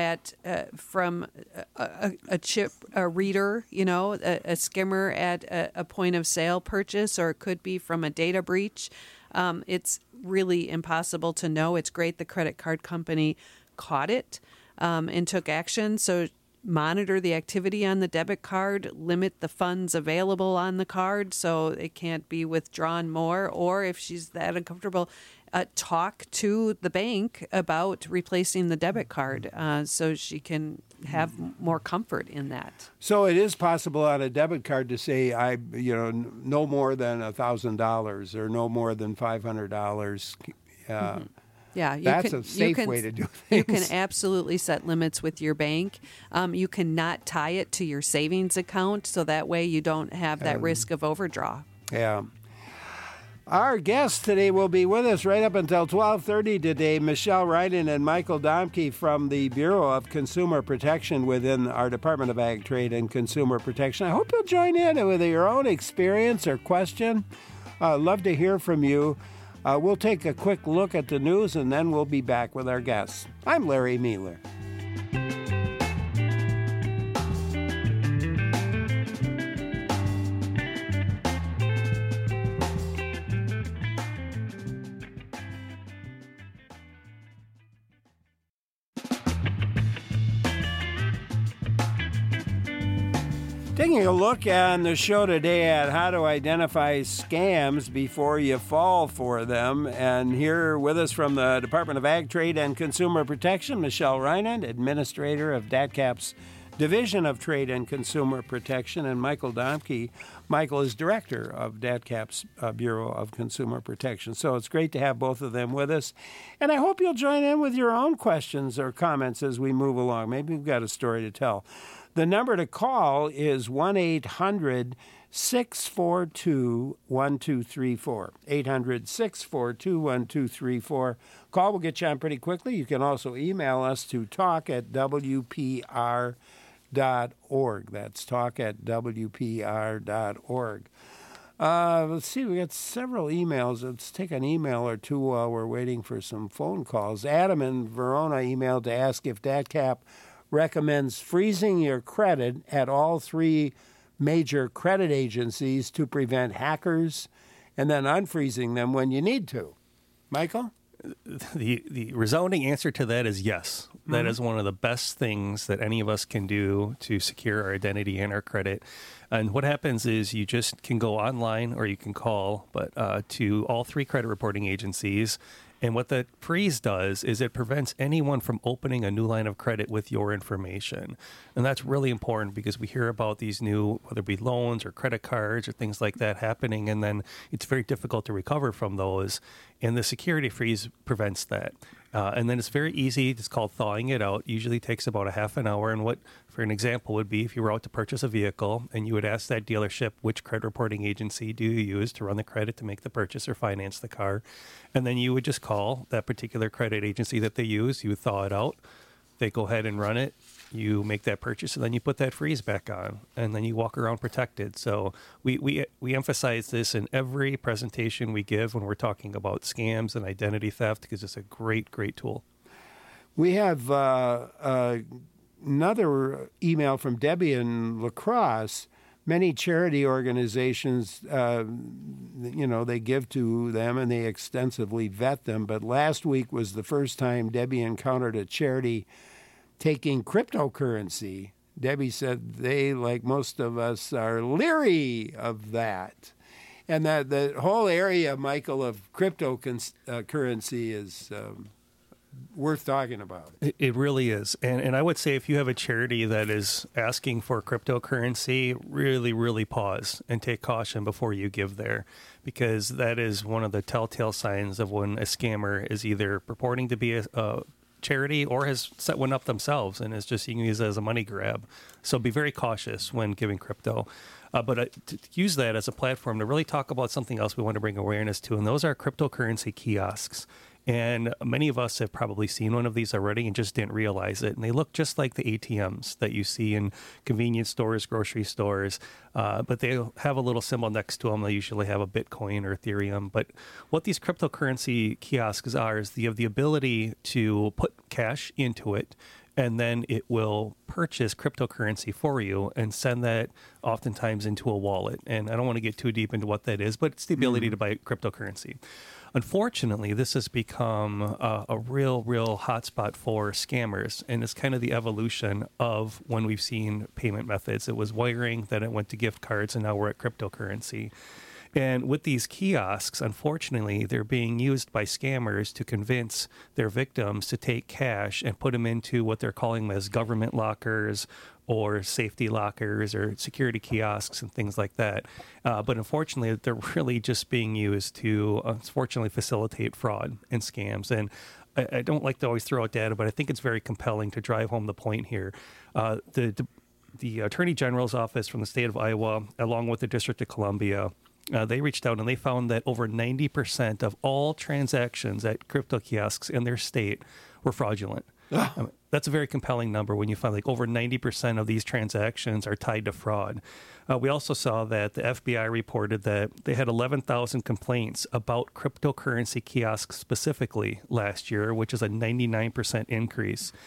from a chip, a reader, a skimmer at a point of sale purchase, or it could be from a data breach. It's really impossible to know. It's great the credit card company caught it and took action. So monitor the activity on the debit card, limit the funds available on the card so it can't be withdrawn more. Or if she's that uncomfortable, talk to the bank about replacing the debit card so she can have more comfort in that. So it is possible on a debit card to say, no more than $1,000 or no more than $500. Yeah, that's a safe way to do things. You can absolutely set limits with your bank. You cannot tie it to your savings account, so that way you don't have that risk of overdraw. Yeah. Our guests today will be with us right up until 12:30 today, Michelle Ryden and Michael Domke from the Bureau of Consumer Protection within our Department of Ag Trade and Consumer Protection. I hope you'll join in with your own experience or question. Love to hear from you. We'll take a quick look at the news, and then we'll be back with our guests. I'm Larry Mueller. Taking a look on the show today at how to identify scams before you fall for them. And here with us from the Department of Ag, Trade, and Consumer Protection, Michelle Reinand, Administrator of DATCAP's Division of Trade and Consumer Protection, and Michael Domke. Michael is Director of DATCAP's Bureau of Consumer Protection. So it's great to have both of them with us. And I hope you'll join in with your own questions or comments as we move along. Maybe we've got a story to tell. The number to call is 1-800-642-1234. 800-642-1234. Call will get you on pretty quickly. You can also email us to talk@wpr.org. That's talk@wpr.org. Let's see, we got several emails. Let's take an email or two while we're waiting for some phone calls. Adam in Verona emailed to ask if DATCAP recommends freezing your credit at all three major credit agencies to prevent hackers and then unfreezing them when you need to. Michael? The resounding answer to that is yes. Mm-hmm. That is one of the best things that any of us can do to secure our identity and our credit. And what happens is you just can go online or you can call to all three credit reporting agencies. And what that freeze does is it prevents anyone from opening a new line of credit with your information. And that's really important because we hear about these new, whether it be loans or credit cards or things like that happening, and then it's very difficult to recover from those. And the security freeze prevents that. And then it's very easy. It's called thawing it out. Usually takes about a half an hour. And what, for an example, would be if you were out to purchase a vehicle and you would ask that dealership, which credit reporting agency do you use to run the credit to make the purchase or finance the car? And then you would just call that particular credit agency that they use. You would thaw it out. They go ahead and run it. You make that purchase, and then you put that freeze back on, and then you walk around protected. So we emphasize this in every presentation we give when we're talking about scams and identity theft because it's a great, great tool. We have another email from Debbie in La Crosse. Many charity organizations, they give to them and they extensively vet them. But last week was the first time Debbie encountered a charity taking cryptocurrency. Debbie said they, like most of us, are leery of that. And that the whole area, Michael, of cryptocurrency is worth talking about. It really is. And I would say if you have a charity that is asking for cryptocurrency, really, really pause and take caution before you give there, because that is one of the telltale signs of when a scammer is either purporting to be a charity or has set one up themselves and is just using it as a money grab. So be very cautious when giving crypto. But to use that as a platform to really talk about something else we want to bring awareness to, and those are cryptocurrency kiosks. And many of us have probably seen one of these already and just didn't realize it. And they look just like the ATMs that you see in convenience stores, grocery stores, but they have a little symbol next to them. They usually have a Bitcoin or Ethereum. But what these cryptocurrency kiosks are is you have the ability to put cash into it, and then it will purchase cryptocurrency for you and send that oftentimes into a wallet. And I don't want to get too deep into what that is, but it's the ability to buy cryptocurrency. Unfortunately, this has become a real hotspot for scammers, and it's kind of the evolution of when we've seen payment methods. It was wiring, then it went to gift cards, and now we're at cryptocurrency. And with these kiosks, unfortunately, they're being used by scammers to convince their victims to take cash and put them into what they're calling as government lockers or safety lockers or security kiosks and things like that. But unfortunately, they're really just being used to, unfortunately, facilitate fraud and scams. And I don't like to always throw out data, but I think it's very compelling to drive home the point here. The Attorney General's office from the state of Iowa, along with the District of Columbia, they reached out and they found that over 90% of all transactions at crypto kiosks in their state were fraudulent. That's a very compelling number when you find like over 90% of these transactions are tied to fraud. We also saw that the FBI reported that they had 11,000 complaints about cryptocurrency kiosks specifically last year, which is a 99% increase.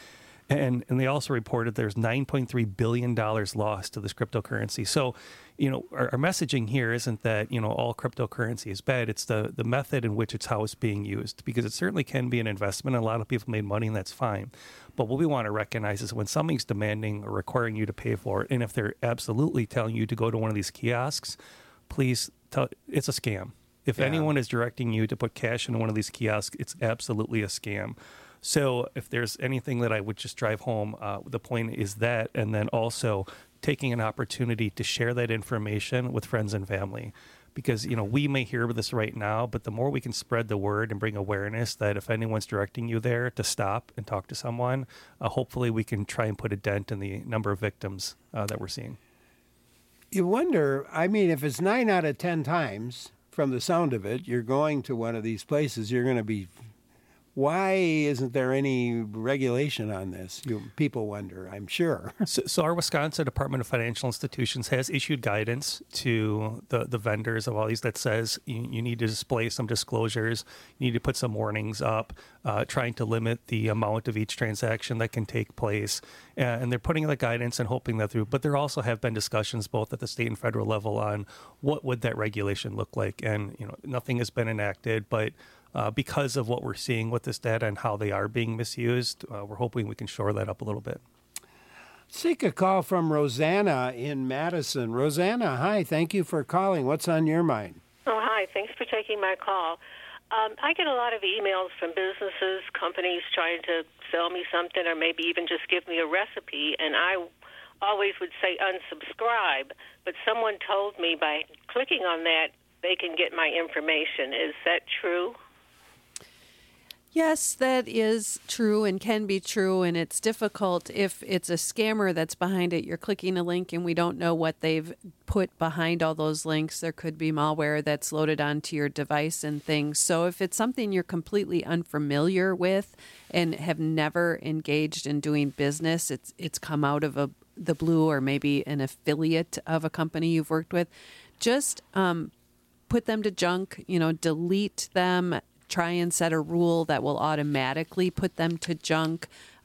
And they also reported there's $9.3 billion lost to this cryptocurrency. So, our messaging here isn't that, all cryptocurrency is bad. It's the method in which how it's being used, because it certainly can be an investment. A lot of people made money, and that's fine. But what we want to recognize is when something's demanding or requiring you to pay for it, and if they're absolutely telling you to go to one of these kiosks, please it's a scam. If anyone is directing you to put cash in one of these kiosks, it's absolutely a scam. So if there's anything that I would just drive home, the point is that, and then also taking an opportunity to share that information with friends and family. Because, we may hear this right now, but the more we can spread the word and bring awareness that if anyone's directing you there to stop and talk to someone, hopefully we can try and put a dent in the number of victims that we're seeing. You wonder, if it's 9 out of 10 times, from the sound of it, you're going to one of these places, you're going to be... Why isn't there any regulation on this? People wonder, I'm sure. So our Wisconsin Department of Financial Institutions has issued guidance to the vendors of all these that says you need to display some disclosures, you need to put some warnings up, trying to limit the amount of each transaction that can take place. And they're putting the guidance and hoping that through. But there also have been discussions both at the state and federal level on what would that regulation look like. And nothing has been enacted, but because of what we're seeing with this data and how they are being misused, we're hoping we can shore that up a little bit. Let's take a call from Rosanna in Madison. Rosanna, hi. Thank you for calling. What's on your mind? Oh, hi. Thanks for taking my call. I get a lot of emails from businesses, companies trying to sell me something or maybe even just give me a recipe, and I always would say unsubscribe, but someone told me by clicking on that they can get my information. Is that true? Yes, that is true and can be true, and it's difficult if it's a scammer that's behind it. You're clicking a link and we don't know what they've put behind all those links. There could be malware that's loaded onto your device and things. So if it's something you're completely unfamiliar with and have never engaged in doing business, it's come out of the blue or maybe an affiliate of a company you've worked with, just put them to junk, delete them. Try and set a rule that will automatically put them to junk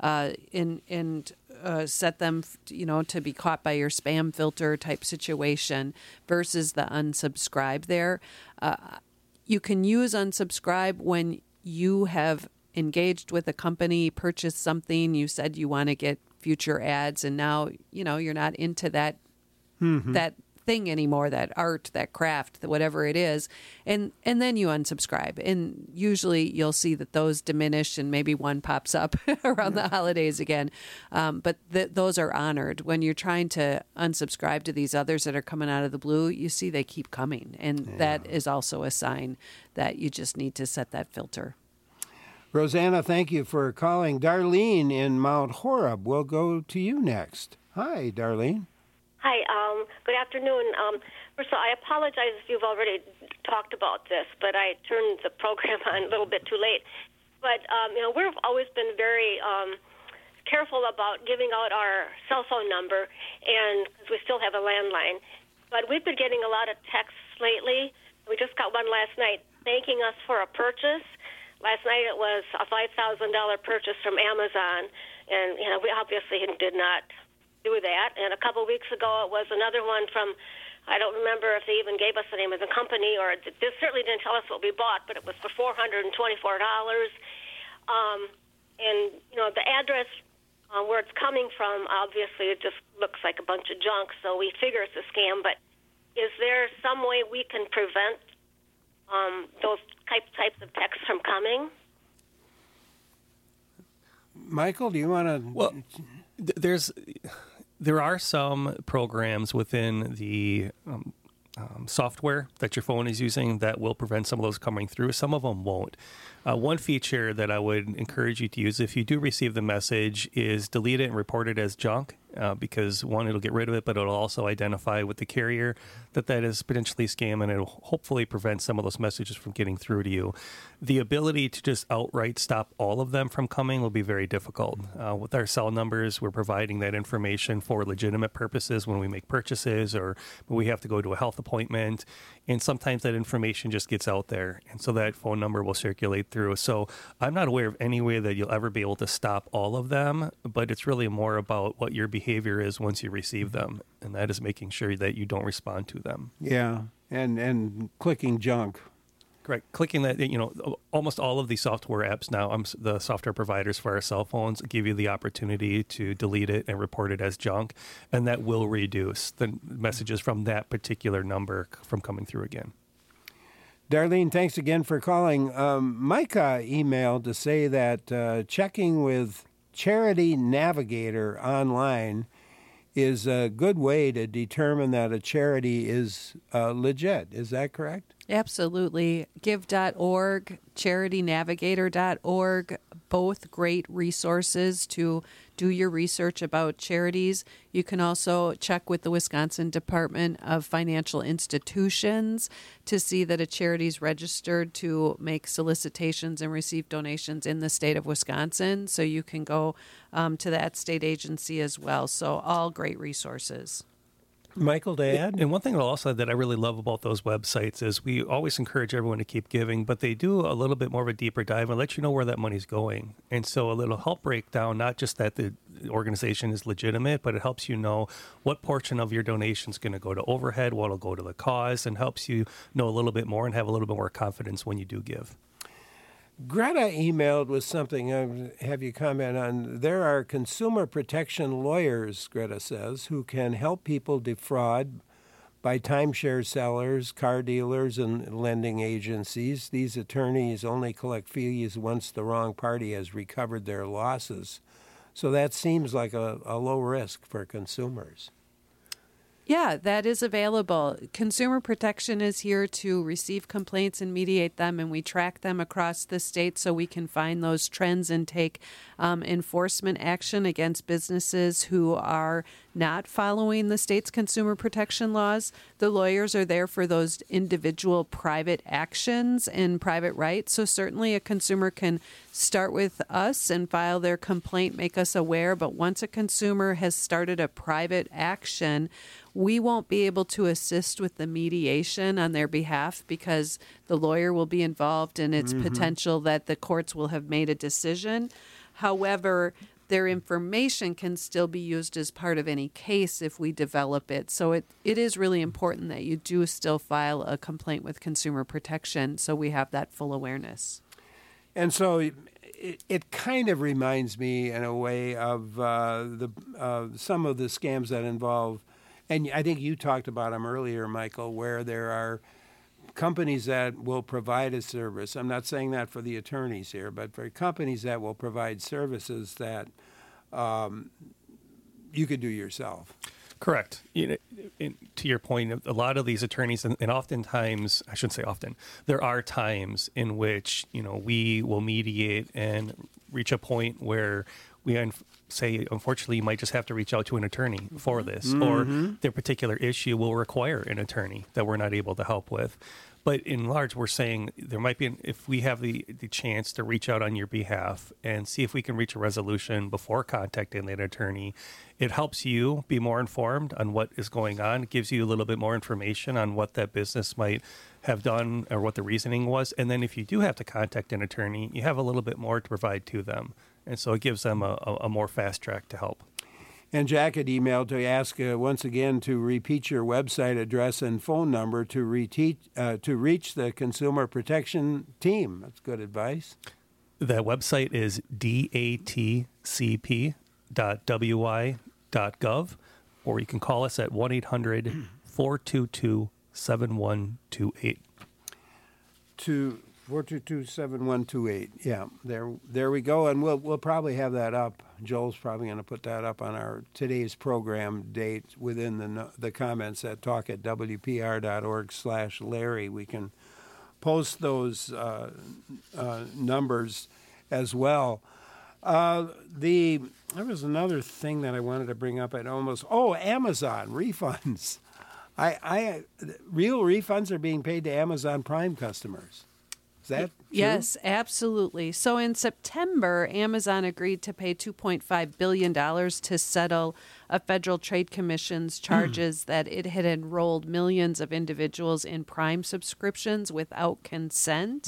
and set them, to be caught by your spam filter type situation versus the unsubscribe there. You can use unsubscribe when you have engaged with a company, purchased something, you said you want to get future ads, and now, you're not into that, that thing anymore, that art, that craft, whatever it is, and then you unsubscribe, and usually you'll see that those diminish and maybe one pops up around the holidays again, but those are honored. When you're trying to unsubscribe to these others that are coming out of the blue, you see they keep coming, and that is also a sign that you just need to set that filter. Rosanna, thank you for calling. Darlene in Mount Horeb, we'll go to you next. Hi, Darlene. Hi, good afternoon. First of all, I apologize if you've already talked about this, but I turned the program on a little bit too late. But, we've always been very careful about giving out our cell phone number, and because we still have a landline. But we've been getting a lot of texts lately. We just got one last night thanking us for a purchase. Last night it was a $5,000 purchase from Amazon, and, we obviously did not do that. And a couple of weeks ago, it was another one from, I don't remember if they even gave us the name of the company, or they certainly didn't tell us what we bought, but it was for $424. And, the address where it's coming from, obviously, it just looks like a bunch of junk, so we figure it's a scam. But is there some way we can prevent those types of texts from coming? Michael, do you want to... Well, there are some programs within the software that your phone is using that will prevent some of those coming through. Some of them won't. One feature that I would encourage you to use if you do receive the message is delete it and report it as junk, because one, it'll get rid of it, but it'll also identify with the carrier that is potentially scam, and it'll hopefully prevent some of those messages from getting through to you. The ability to just outright stop all of them from coming will be very difficult. With our cell numbers, we're providing that information for legitimate purposes when we make purchases or when we have to go to a health appointment, and sometimes that information just gets out there, and so that phone number will circulate through. So I'm not aware of any way that you'll ever be able to stop all of them, but it's really more about what your behavior is once you receive them, and that is making sure that you don't respond to them. Yeah, and clicking junk. Correct. Clicking that, almost all of the software apps now, the software providers for our cell phones give you the opportunity to delete it and report it as junk, and that will reduce the messages from that particular number from coming through again. Darlene, thanks again for calling. Micah emailed to say that checking with Charity Navigator online is a good way to determine that a charity is legit. Is that correct? Absolutely. Give.org, charitynavigator.org, both great resources to do your research about charities. You can also check with the Wisconsin Department of Financial Institutions to see that a charity is registered to make solicitations and receive donations in the state of Wisconsin. So you can go to that state agency as well. So all great resources. Michael, to add? And one thing I'll also add that I really love about those websites is we always encourage everyone to keep giving, but they do a little bit more of a deeper dive and let you know where that money's going. And so it'll help break down not just that the organization is legitimate, but it helps you know what portion of your donation is going to go to overhead, what will go to the cause, and helps you know a little bit more and have a little bit more confidence when you do give. Greta emailed with something I have you comment on. There are consumer protection lawyers, Greta says, who can help people defraud by timeshare sellers, car dealers, and lending agencies. These attorneys only collect fees once the wrong party has recovered their losses. So that seems like a low risk for consumers. Yeah, that is available. Consumer Protection is here to receive complaints and mediate them, and we track them across the state so we can find those trends and take enforcement action against businesses who are not following the state's consumer protection laws. The lawyers are there for those individual private actions and private rights. So certainly a consumer can start with us and file their complaint, make us aware. But once a consumer has started a private action, we won't be able to assist with the mediation on their behalf because the lawyer will be involved and it's potential that the courts will have made a decision. However, their information can still be used as part of any case if we develop it. So it is really important that you do still file a complaint with Consumer Protection so we have that full awareness. And so it kind of reminds me in a way of some of the scams that involve, and I think you talked about them earlier, Michael, where there are companies that will provide a service. I'm not saying that for the attorneys here, but for companies that will provide services that you could do yourself. Correct. To your point, a lot of these attorneys, and oftentimes, I shouldn't say often, there are times in which, we will mediate and reach a point where we say, unfortunately, you might just have to reach out to an attorney for this, or their particular issue will require an attorney that we're not able to help with. But in large, we're saying there might be, if we have the chance to reach out on your behalf and see if we can reach a resolution before contacting that attorney, it helps you be more informed on what is going on. It gives you a little bit more information on what that business might have done or what the reasoning was. And then if you do have to contact an attorney, you have a little bit more to provide to them. And so it gives them a more fast track to help. And Jack had emailed to ask once again to repeat your website address and phone number to reach the Consumer Protection Team. That's good advice. That website is datcp.wi.gov, or you can call us at 1-800-422-7128. 422-7128. Yeah, there we go, and we'll probably have that up. Joel's probably going to put that up on our today's program date within the comments at talk@wpr.org/Larry. We can post those numbers as well. There was another thing that I wanted to bring up. Amazon refunds. Real refunds are being paid to Amazon Prime customers. Is that true? Yes, absolutely. So in September, Amazon agreed to pay $2.5 billion to settle a Federal Trade Commission's charges that it had enrolled millions of individuals in Prime subscriptions without consent.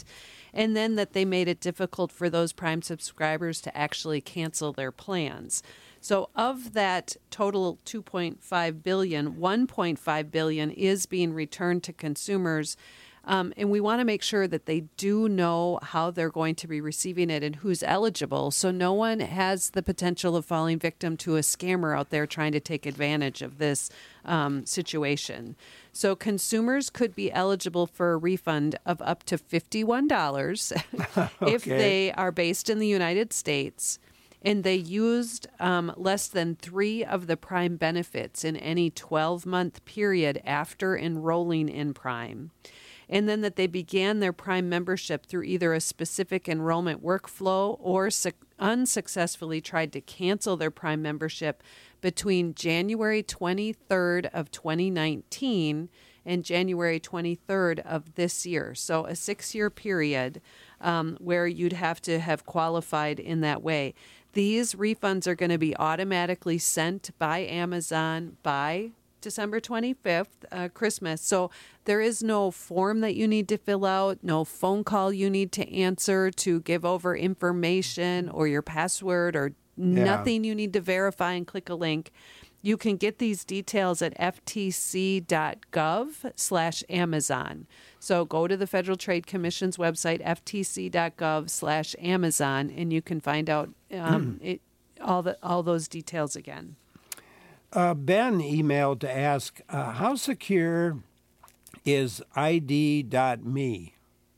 and then that they made it difficult for those Prime subscribers to actually cancel their plans. So of that total $2.5 billion, $1.5 billion is being returned to consumers. And we want to make sure that they do know how they're going to be receiving it and who's eligible, so no one has the potential of falling victim to a scammer out there trying to take advantage of this situation. So consumers could be eligible for a refund of up to $51 if they are based in the United States and they used less than 3 of the Prime benefits in any 12-month period after enrolling in Prime. And then that they began their Prime membership through either a specific enrollment workflow or unsuccessfully tried to cancel their Prime membership between January 23rd of 2019 and January 23rd of this year. So a 6-year period where you'd have to have qualified in that way. These refunds are going to be automatically sent by Amazon by December 25th, Christmas. So there is no form that you need to fill out, no phone call you need to answer to give over information or your password or nothing you need to verify and click a link. You can get these details at ftc.gov/Amazon. So go to the Federal Trade Commission's website, ftc.gov/Amazon, and you can find out all those details again. Ben emailed to ask, how secure is ID.me?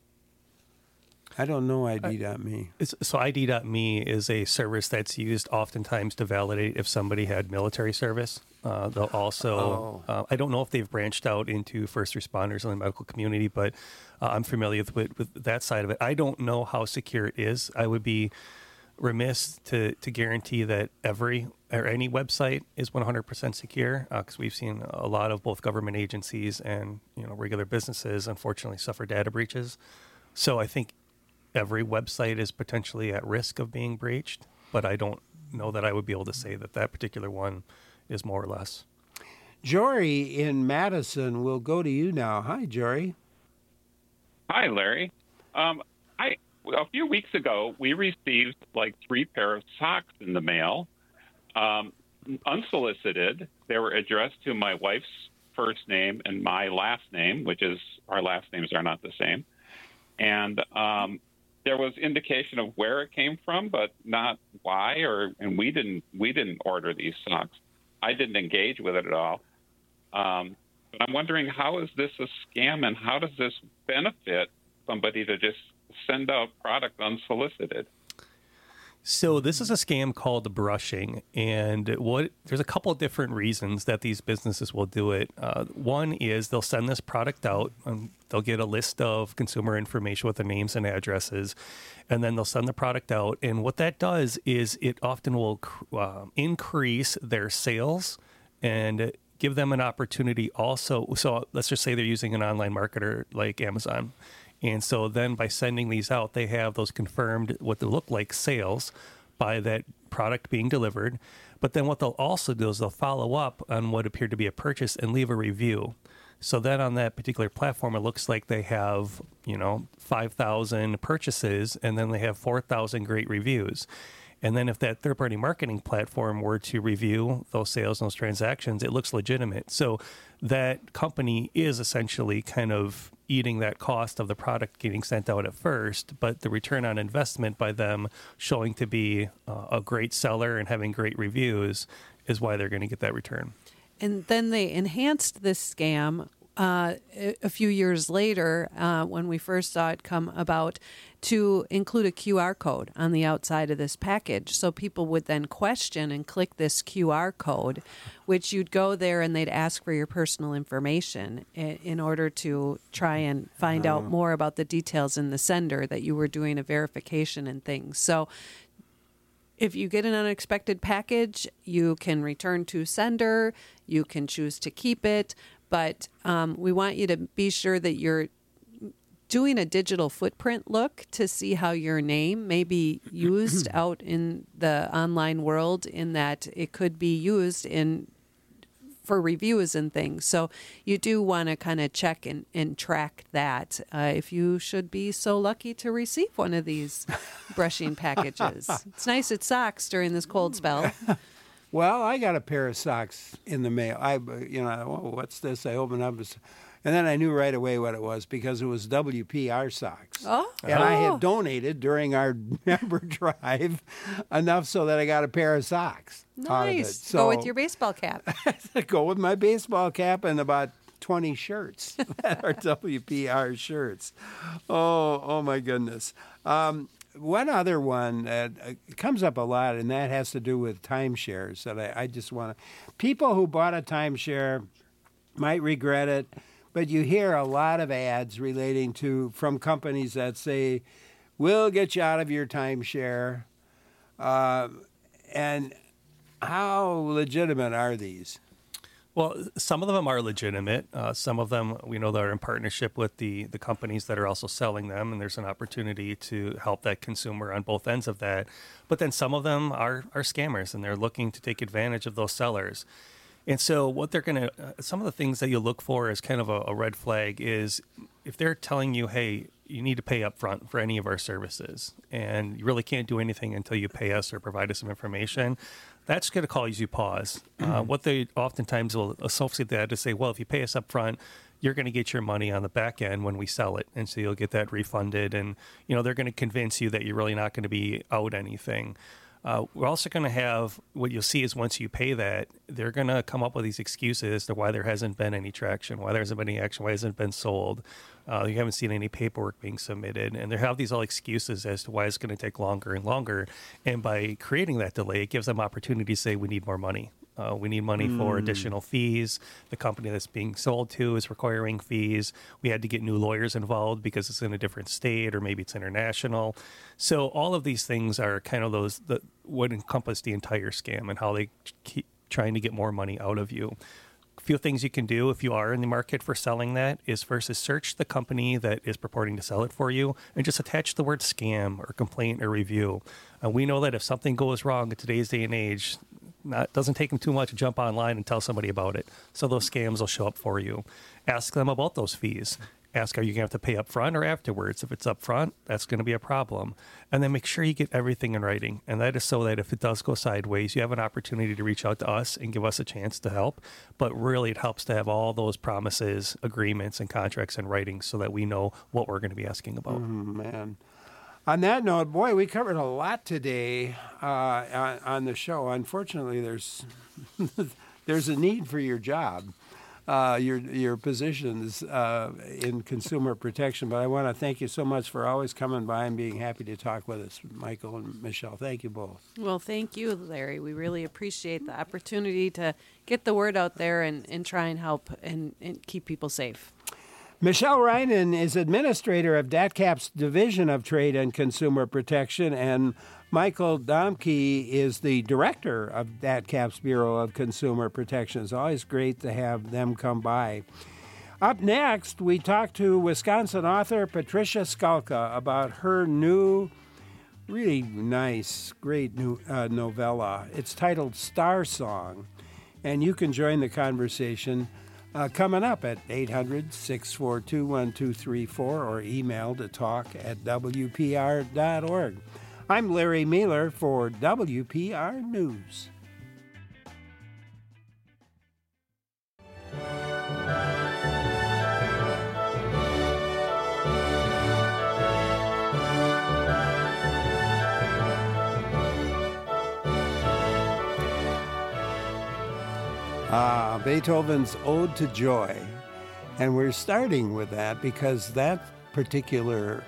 I don't know ID.me. So ID.me is a service that's used oftentimes to validate if somebody had military service. They'll also, I don't know if they've branched out into first responders in the medical community, but I'm familiar with that side of it. I don't know how secure it is. I would be remiss to guarantee that every or any website is 100% secure, because we've seen a lot of both government agencies and regular businesses unfortunately suffer data breaches. So I think every website is potentially at risk of being breached, but I don't know that I would be able to say that that particular one is more or less. Jory in Madison will go to you now. Hi, Jory. Hi, Larry. A few weeks ago, we received like 3 pair of socks in the mail, unsolicited. They were addressed to my wife's first name and my last name, which is our last names are not the same. And there was indication of where it came from, but not why. And we didn't order these socks. I didn't engage with it at all. But I'm wondering, how is this a scam, and how does this benefit somebody to just send out product unsolicited? So this is a scam called brushing, and there's a couple of different reasons that these businesses will do it. One is they'll send this product out, and they'll get a list of consumer information with the names and addresses, and then they'll send the product out. And what that does is it often will increase their sales and give them an opportunity also. So let's just say they're using an online marketer like Amazon. And so then by sending these out, they have those confirmed, what they look like sales by that product being delivered. But then what they'll also do is they'll follow up on what appeared to be a purchase and leave a review. So then on that particular platform, it looks like they have, 5,000 purchases, and then they have 4,000 great reviews. And then if that third-party marketing platform were to review those sales and those transactions, it looks legitimate. So that company is essentially kind of eating that cost of the product getting sent out at first, but the return on investment by them showing to be a great seller and having great reviews is why they're going to get that return. And then they enhanced this scam a few years later, when we first saw it come about, to include a QR code on the outside of this package. So people would then question and click this QR code, which you'd go there and they'd ask for your personal information in order to try and find out more about the details in the sender, that you were doing a verification and things. So if you get an unexpected package, you can return to sender, you can choose to keep it, but we want you to be sure that you're doing a digital footprint look to see how your name may be used out in the online world, in that it could be used for reviews and things. So you do want to kind of check and track that if you should be so lucky to receive one of these brushing packages. It's nice it socks during this cold spell. Well, I got a pair of socks in the mail. What's this? I opened up, and then I knew right away what it was because it was WPR socks. Oh. And I had donated during our member drive enough so that I got a pair of socks out of it. Nice. So, go with your baseball cap. go with my baseball cap and about 20 shirts that are WPR shirts. Oh my goodness. One other one that comes up a lot, and that has to do with timeshares. That I just want to. People who bought a timeshare might regret it, but you hear a lot of ads relating from companies that say, "We'll get you out of your timeshare," and how legitimate are these? Well, some of them are legitimate. Some of them we know that are in partnership with the companies that are also selling them, and there's an opportunity to help that consumer on both ends of that. But then some of them are scammers, and they're looking to take advantage of those sellers. And so what they're going to, some of the things that you look for as kind of a red flag is if they're telling you, hey, you need to pay up front for any of our services, and you really can't do anything until you pay us or provide us some information, that's going to cause you pause. What they oftentimes will associate that to say, well, if you pay us up front, you're going to get your money on the back end when we sell it. And so you'll get that refunded. And, they're going to convince you that you're really not going to be out anything. We're also going to have, what you'll see is once you pay that, they're going to come up with these excuses as to why there hasn't been any traction, why there hasn't been any action, why it hasn't been sold. You haven't seen any paperwork being submitted. And they have these all excuses as to why it's going to take longer and longer. And by creating that delay, it gives them opportunity to say, we need more money. We need money for additional fees. The company that's being sold to is requiring fees. We had to get new lawyers involved because it's in a different state or maybe it's international. So all of these things are kind of those that would encompass the entire scam and how they keep trying to get more money out of you. A few things you can do if you are in the market for selling that is first is search the company that is purporting to sell it for you and just attach the word scam or complaint or review. We know that if something goes wrong in today's day and age, doesn't take them too much to jump online and tell somebody about it. So those scams will show up for you. Ask them about those fees. Ask, are you going to have to pay up front or afterwards? If it's up front, that's going to be a problem. And then make sure you get everything in writing. And that is so that if it does go sideways, you have an opportunity to reach out to us and give us a chance to help. But really, it helps to have all those promises, agreements, and contracts in writing so that we know what we're going to be asking about. Man. On that note, boy, we covered a lot today on the show. Unfortunately, there's a need for your job, your positions in consumer protection. But I want to thank you so much for always coming by and being happy to talk with us, Michael and Michelle. Thank you both. Well, thank you, Larry. We really appreciate the opportunity to get the word out there and try and help and keep people safe. Michelle Reinen is administrator of DATCAP's Division of Trade and Consumer Protection, and Michael Domke is the director of DATCAP's Bureau of Consumer Protection. It's always great to have them come by. Up next, we talk to Wisconsin author Patricia Skalka about her new, really nice, great new novella. It's titled Star Song, and you can join the conversation coming up at 800-642-1234 or email to talk@wpr.org. I'm Larry Mealer for WPR News. Beethoven's Ode to Joy. And we're starting with that because that particular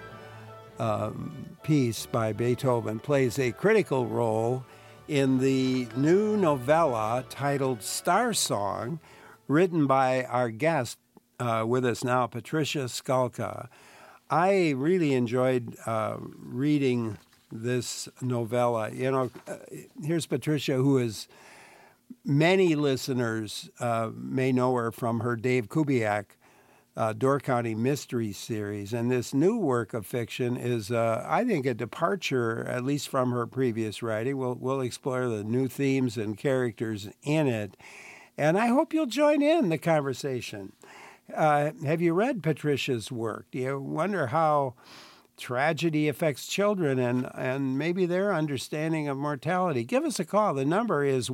piece by Beethoven plays a critical role in the new novella titled Star Song, written by our guest with us now, Patricia Skalka. I really enjoyed reading this novella. Here's Patricia, who is... Many listeners may know her from her Dave Kubiak Door County Mystery Series. And this new work of fiction is, I think, a departure, at least from her previous writing. We'll explore the new themes and characters in it. And I hope you'll join in the conversation. Have you read Patricia's work? Do you wonder how tragedy affects children and maybe their understanding of mortality? Give us a call. The number is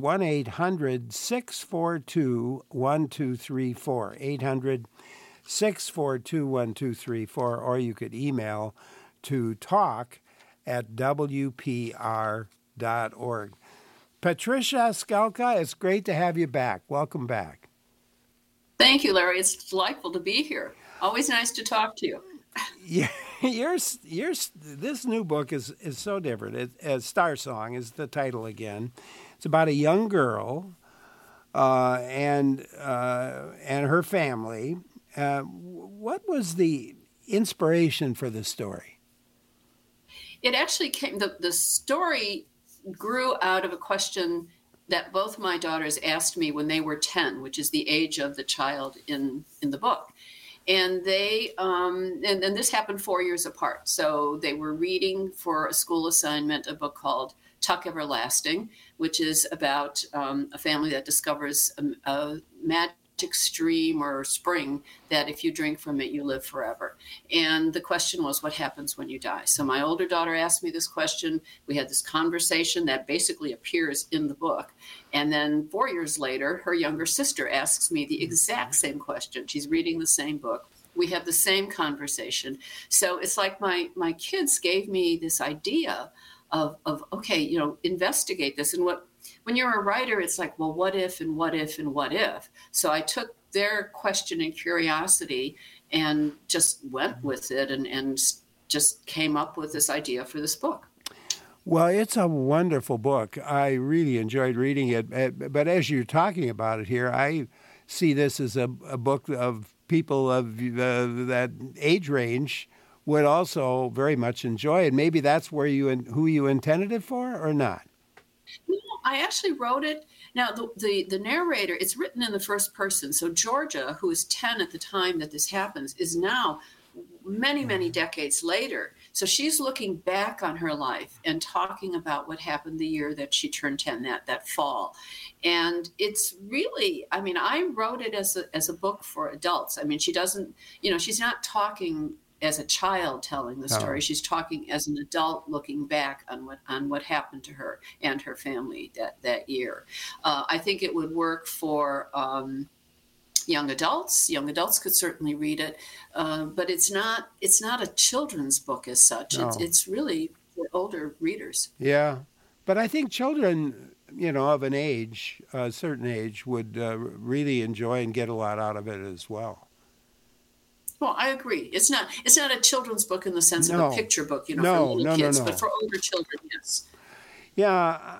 1-800-642-1234, 800-642-1234, or you could email to talk@wpr.org. Patricia Skalka, it's great to have you back. Welcome back. Thank you, Larry. It's delightful to be here. Always nice to talk to you. Yeah, this new book is so different. Star Song is the title again. It's about a young girl and her family. What was the inspiration for the story? It actually came. The story grew out of a question that both my daughters asked me when they were 10, which is the age of the child in the book. And they, and this happened 4 years apart. So they were reading for a school assignment a book called Tuck Everlasting, which is about a family that discovers a magic stream or spring that if you drink from it, you live forever. And the question was, what happens when you die? So my older daughter asked me this question. We had this conversation that basically appears in the book. And then 4 years later, her younger sister asks me the exact same question. She's reading the same book. We have the same conversation. So it's like my kids gave me this idea of okay, investigate this. And when you're a writer, it's like, well, what if and what if and what if? So I took their question and curiosity and just went with it and just came up with this idea for this book. Well, it's a wonderful book. I really enjoyed reading it. But as you're talking about it here, I see this as a book of people of that age range would also very much enjoy it. Maybe that's who you intended it for, or not? No, I actually wrote it. Now, the narrator, it's written in the first person. So Georgia, who is 10 at the time that this happens, is now many, many decades later. So she's looking back on her life and talking about what happened the year that she turned 10, that fall. And it's really, I wrote it as a book for adults. She doesn't, she's not talking as a child telling the story. Oh. She's talking as an adult looking back on what happened to her and her family that year. I think it would work for young adults. Young adults could certainly read it, but it's not a children's book as such. No. It's really for older readers. Yeah, but I think children, of an age, a certain age, would really enjoy and get a lot out of it as well. Well, I agree. It's not a children's book in the sense of a picture book, for little kids, but for older children, yes. Yeah.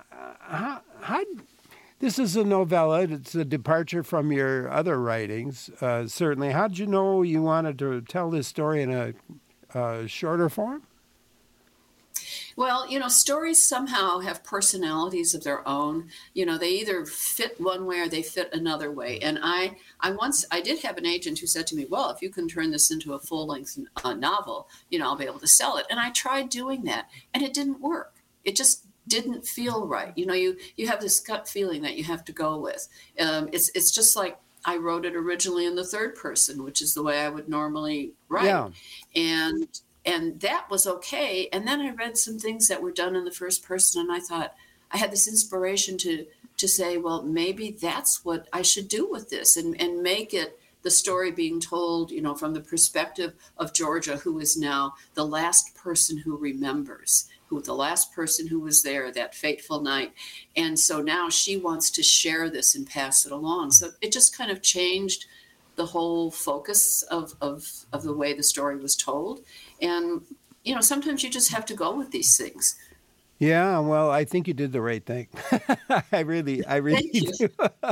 This is a novella. It's a departure from your other writings, certainly. How did you know you wanted to tell this story in a shorter form? Well, stories somehow have personalities of their own. They either fit one way or they fit another way. And I did have an agent who said to me, well, if you can turn this into a full-length novel, I'll be able to sell it. And I tried doing that, and it didn't work. It just didn't feel right. You have this gut feeling that you have to go with. It's just like I wrote it originally in the third person, which is the way I would normally write. Yeah. And that was okay. And then I read some things that were done in the first person, and I thought I had this inspiration to say, well, maybe that's what I should do with this and make it the story being told, from the perspective of Georgia, who is now the last person who remembers, the last person who was there that fateful night. And so now she wants to share this and pass it along. So it just kind of changed the whole focus of the way the story was told. And, sometimes you just have to go with these things. Yeah, well, I think you did the right thing. I really do.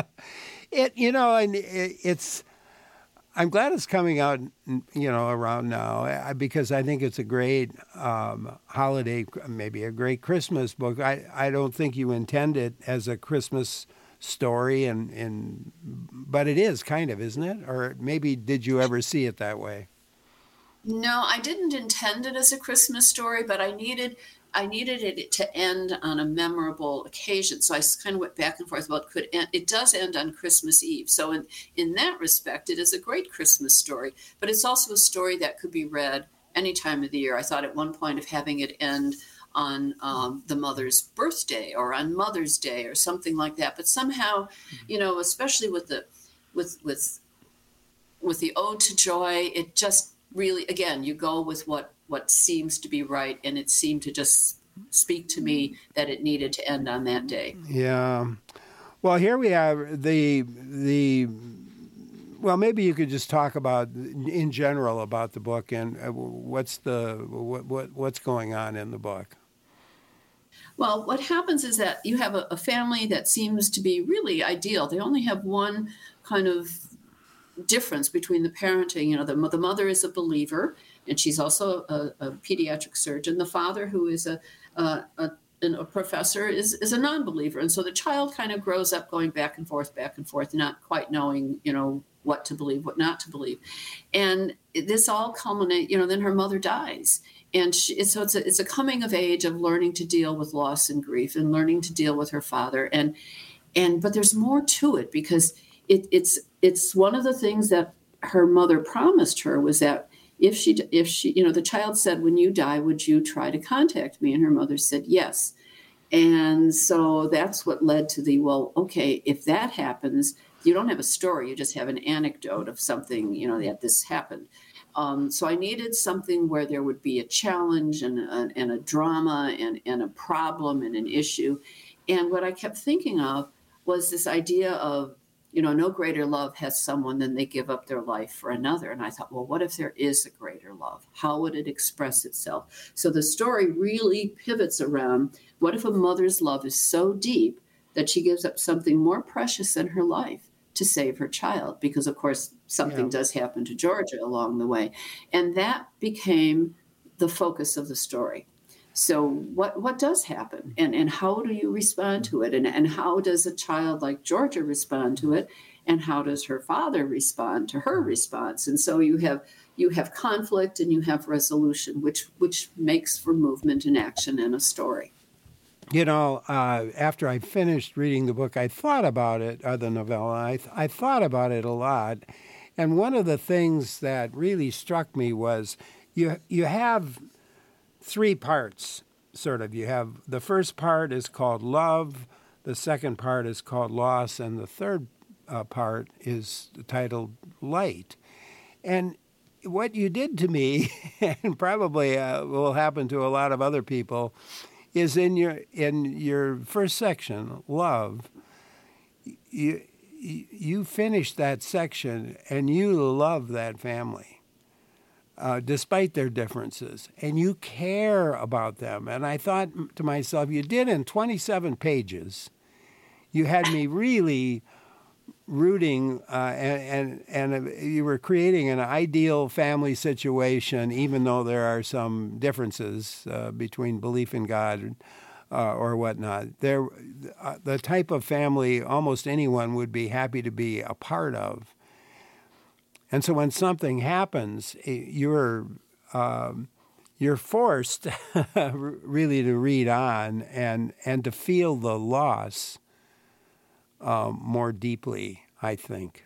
I'm glad it's coming out, around now, because I think it's a great holiday, maybe a great Christmas book. I don't think you intend it as a Christmas story, but it is kind of, isn't it? Or maybe did you ever see it that way? No, I didn't intend it as a Christmas story, but I needed I needed it to end on a memorable occasion. So I kind of went back and forth about it does end on Christmas Eve. So in that respect, it is a great Christmas story, but it's also a story that could be read any time of the year. I thought at one point of having it end on the mother's birthday or on Mother's Day or something like that. But somehow, especially with the Ode to Joy, it just really, again, you go with what seems to be right, and it seemed to just speak to me that it needed to end on that day. Yeah. Well, here we have the well, maybe you could just talk about in general about the book and what's going on in the book. Well, what happens is that you have a family that seems to be really ideal. They only have one kind of difference between the parenting. The mother is a believer, and she's also a pediatric surgeon. The father, who is a professor, is a non-believer. And so the child kind of grows up going back and forth, not quite knowing, what to believe, what not to believe. And this all culminates, then her mother dies. And so it's a coming of age of learning to deal with loss and grief and learning to deal with her father. But there's more to it, because it's one of the things that her mother promised her was that if she, the child said, "When you die, would you try to contact me?" And her mother said, "Yes." And so that's what led to well, okay, if that happens, you don't have a story, you just have an anecdote of something, that this happened. So I needed something where there would be a challenge and a drama and a problem and an issue. And what I kept thinking of was this idea of, no greater love has someone than they give up their life for another. And I thought, well, what if there is a greater love? How would it express itself? So the story really pivots around, what if a mother's love is so deep that she gives up something more precious in her life to save her child? Because, of course, something does happen to Georgia along the way. And that became the focus of the story. So what does happen, and how do you respond to it? And how does a child like Georgia respond to it? And how does her father respond to her response? And so you have conflict and you have resolution, which makes for movement and action in a story. After I finished reading the book, I thought about it, the novella. I thought about it a lot. And one of the things that really struck me was you have three parts, sort of. You have the first part is called love, the second part is called loss, and the third part is titled light. And what you did to me, and probably will happen to a lot of other people, is in your first section, love, you finish that section and you love that family. Despite their differences, and you care about them. And I thought to myself, you did in 27 pages. You had me really rooting, and you were creating an ideal family situation, even though there are some differences between belief in God or whatnot. The type of family almost anyone would be happy to be a part of. And so when something happens, you're forced really to read on and to feel the loss more deeply, I think.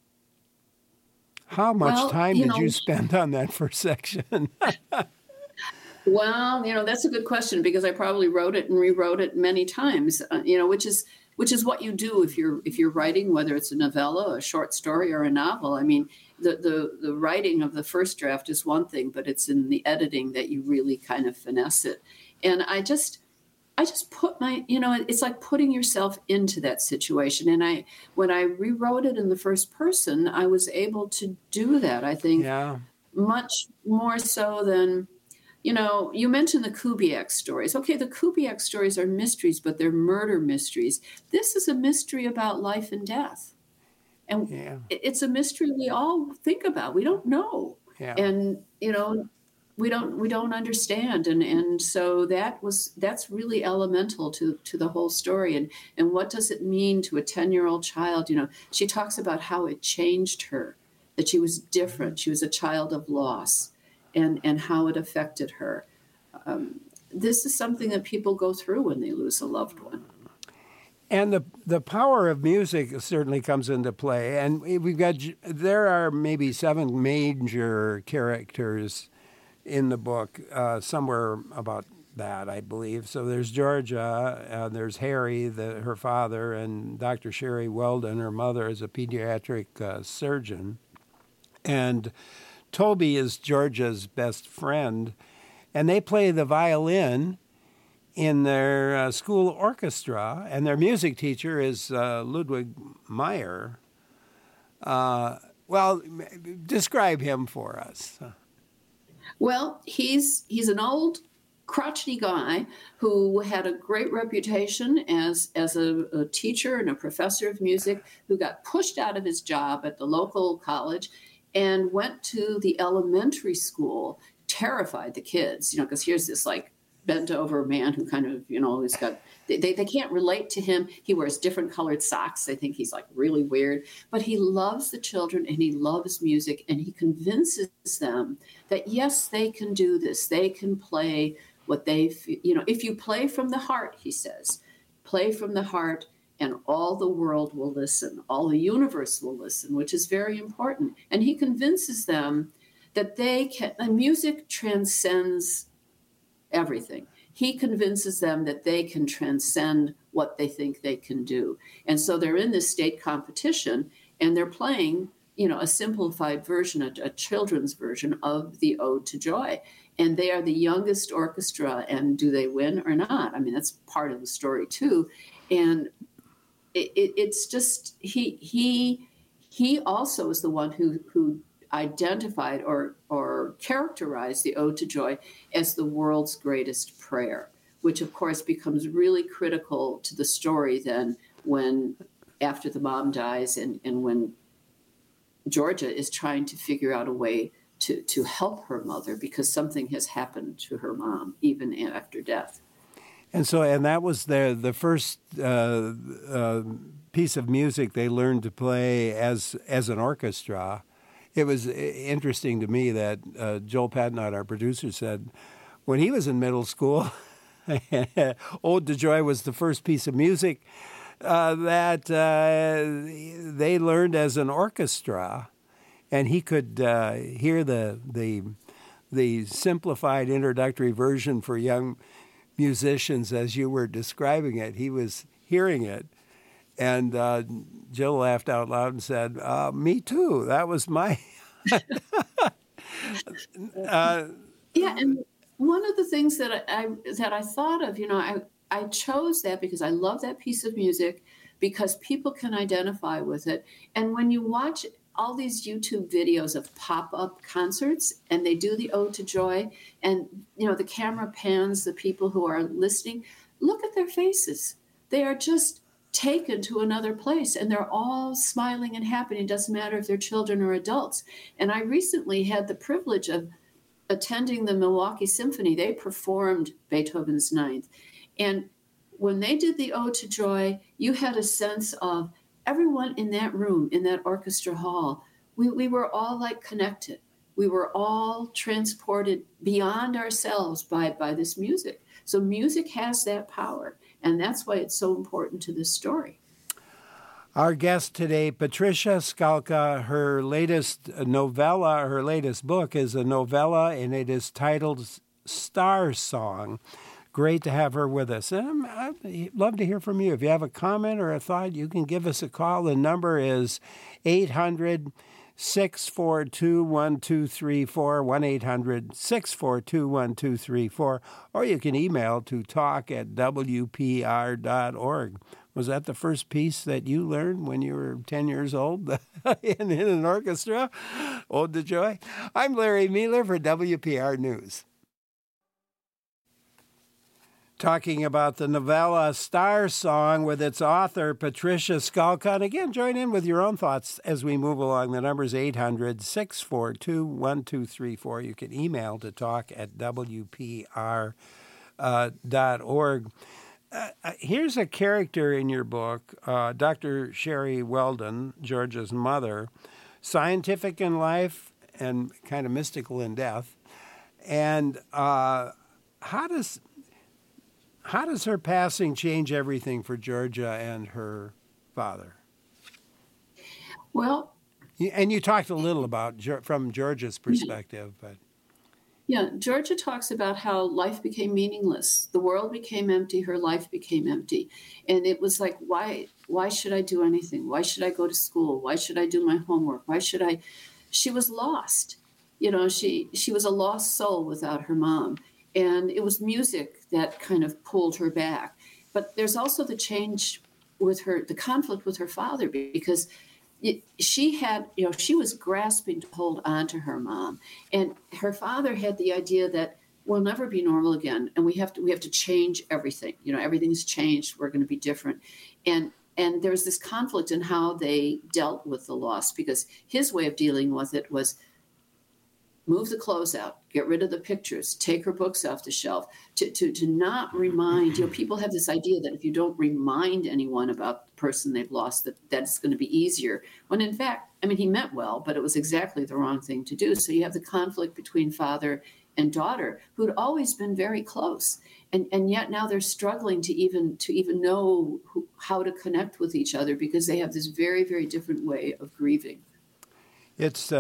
How much time did you spend on that first section? Well, that's a good question, because I probably wrote it and rewrote it many times, which is what you do if you're writing, whether it's a novella, a short story, or a novel. I mean, the writing of the first draft is one thing, but it's in the editing that you really kind of finesse it. And I just put it's like putting yourself into that situation. And when I rewrote it in the first person, I was able to do that, I think, much more so than, you mentioned the Kubiak stories. Okay, the Kubiak stories are mysteries, but they're murder mysteries. This is a mystery about life and death. And it's a mystery we all think about. We don't know. Yeah. And, we don't understand. And so that's really elemental to the whole story. And what does it mean to a 10-year-old child? She talks about how it changed her, that she was different. She was a child of loss, and how it affected her. this is something that people go through when they lose a loved one. And the power of music certainly comes into play. And there are maybe 7 major characters in the book, somewhere about that, I believe. So there's Georgia, there's Harry, her father, and Dr. Sherry Weldon, her mother, is a pediatric surgeon. And Toby is Georgia's best friend. And they play the violin in their school orchestra, and their music teacher is Ludwig Meyer. Well, describe him for us. Well, he's an old, crotchety guy who had a great reputation as a teacher and a professor of music, who got pushed out of his job at the local college and went to the elementary school, terrified the kids, because here's this bent over man who kind of, he's got, they can't relate to him. He wears different colored socks. They think he's really weird, but he loves the children and he loves music, and he convinces them that yes, they can do this. They can play what they, if you play from the heart, he says, play from the heart and all the world will listen. All the universe will listen, which is very important. And he convinces them that music transcends everything. He convinces them that they can transcend what they think they can do. And so they're in this state competition, and they're playing, a simplified version, a children's version of the Ode to Joy. And they are the youngest orchestra, and do they win or not? I mean, that's part of the story too. And it's just, he also is the one who identified or characterized the Ode to Joy as the world's greatest prayer, which of course becomes really critical to the story then when after the mom dies and when Georgia is trying to figure out a way to help her mother because something has happened to her mom even after death. And that was the first piece of music they learned to play as an orchestra. It was interesting to me that Joel Patnott, our producer, said when he was in middle school, Ode to Joy was the first piece of music that they learned as an orchestra, and he could hear the simplified introductory version for young musicians as you were describing it. He was hearing it. And Jill laughed out loud and said, me too. That was my... Yeah, and one of the things that I thought of, I chose that because I love that piece of music, because people can identify with it. And when you watch all these YouTube videos of pop-up concerts and they do the Ode to Joy and, the camera pans the people who are listening, look at their faces. They are just taken to another place, and they're all smiling and happy. It doesn't matter if they're children or adults. And I recently had the privilege of attending the Milwaukee Symphony. They performed Beethoven's Ninth. And when they did the Ode to Joy, you had a sense of everyone in that room, in that orchestra hall. We were all connected. We were all transported beyond ourselves by this music. So music has that power. And that's why it's so important to this story. Our guest today, Patricia Skalka, her latest novella, her latest book is a novella, and it is titled Star Song. Great to have her with us. And I'd love to hear from you. If you have a comment or a thought, you can give us a call. The number is 800-642-1234, 1-800-642-1234, or you can email to talk@wpr.org. Was that the first piece that you learned when you were 10 years old in an orchestra? Ode to Joy? I'm Larry Mueller for WPR News. Talking about the novella Star Song with its author, Patricia Skalka. And again, join in with your own thoughts as we move along. The number is 800-642-1234. You can email to talk@wpr.org. Here's a character in your book, Dr. Sherry Weldon, Georgia's mother, scientific in life and kind of mystical in death. And how does how does her passing change everything for Georgia and her father? Well, and you talked a little about from Georgia's perspective, but yeah, Georgia talks about how life became meaningless. The world became empty. Her life became empty. And it was like, why should I do anything? Why should I go to school? Why should I do my homework? Why should I? She was lost. You know, she was a lost soul without her mom. And it was music that kind of pulled her back. But there's also the change with her, the conflict with her father, because she had, you know, she was grasping to hold on to her mom, and her father had the idea that we'll never be normal again, and we have to change everything. You know, everything's changed. We're going to be different, and there was this conflict in how they dealt with the loss, because his way of dealing with it was move the clothes out, get rid of the pictures, take her books off the shelf, to not remind, you know, people have this idea that if you don't remind anyone about the person they've lost, that's going to be easier. When in fact, I mean, he meant well, but it was exactly the wrong thing to do. So you have the conflict between father and daughter, who'd always been very close. And yet now they're struggling to even know how to connect with each other, because they have this very, very different way of grieving. It's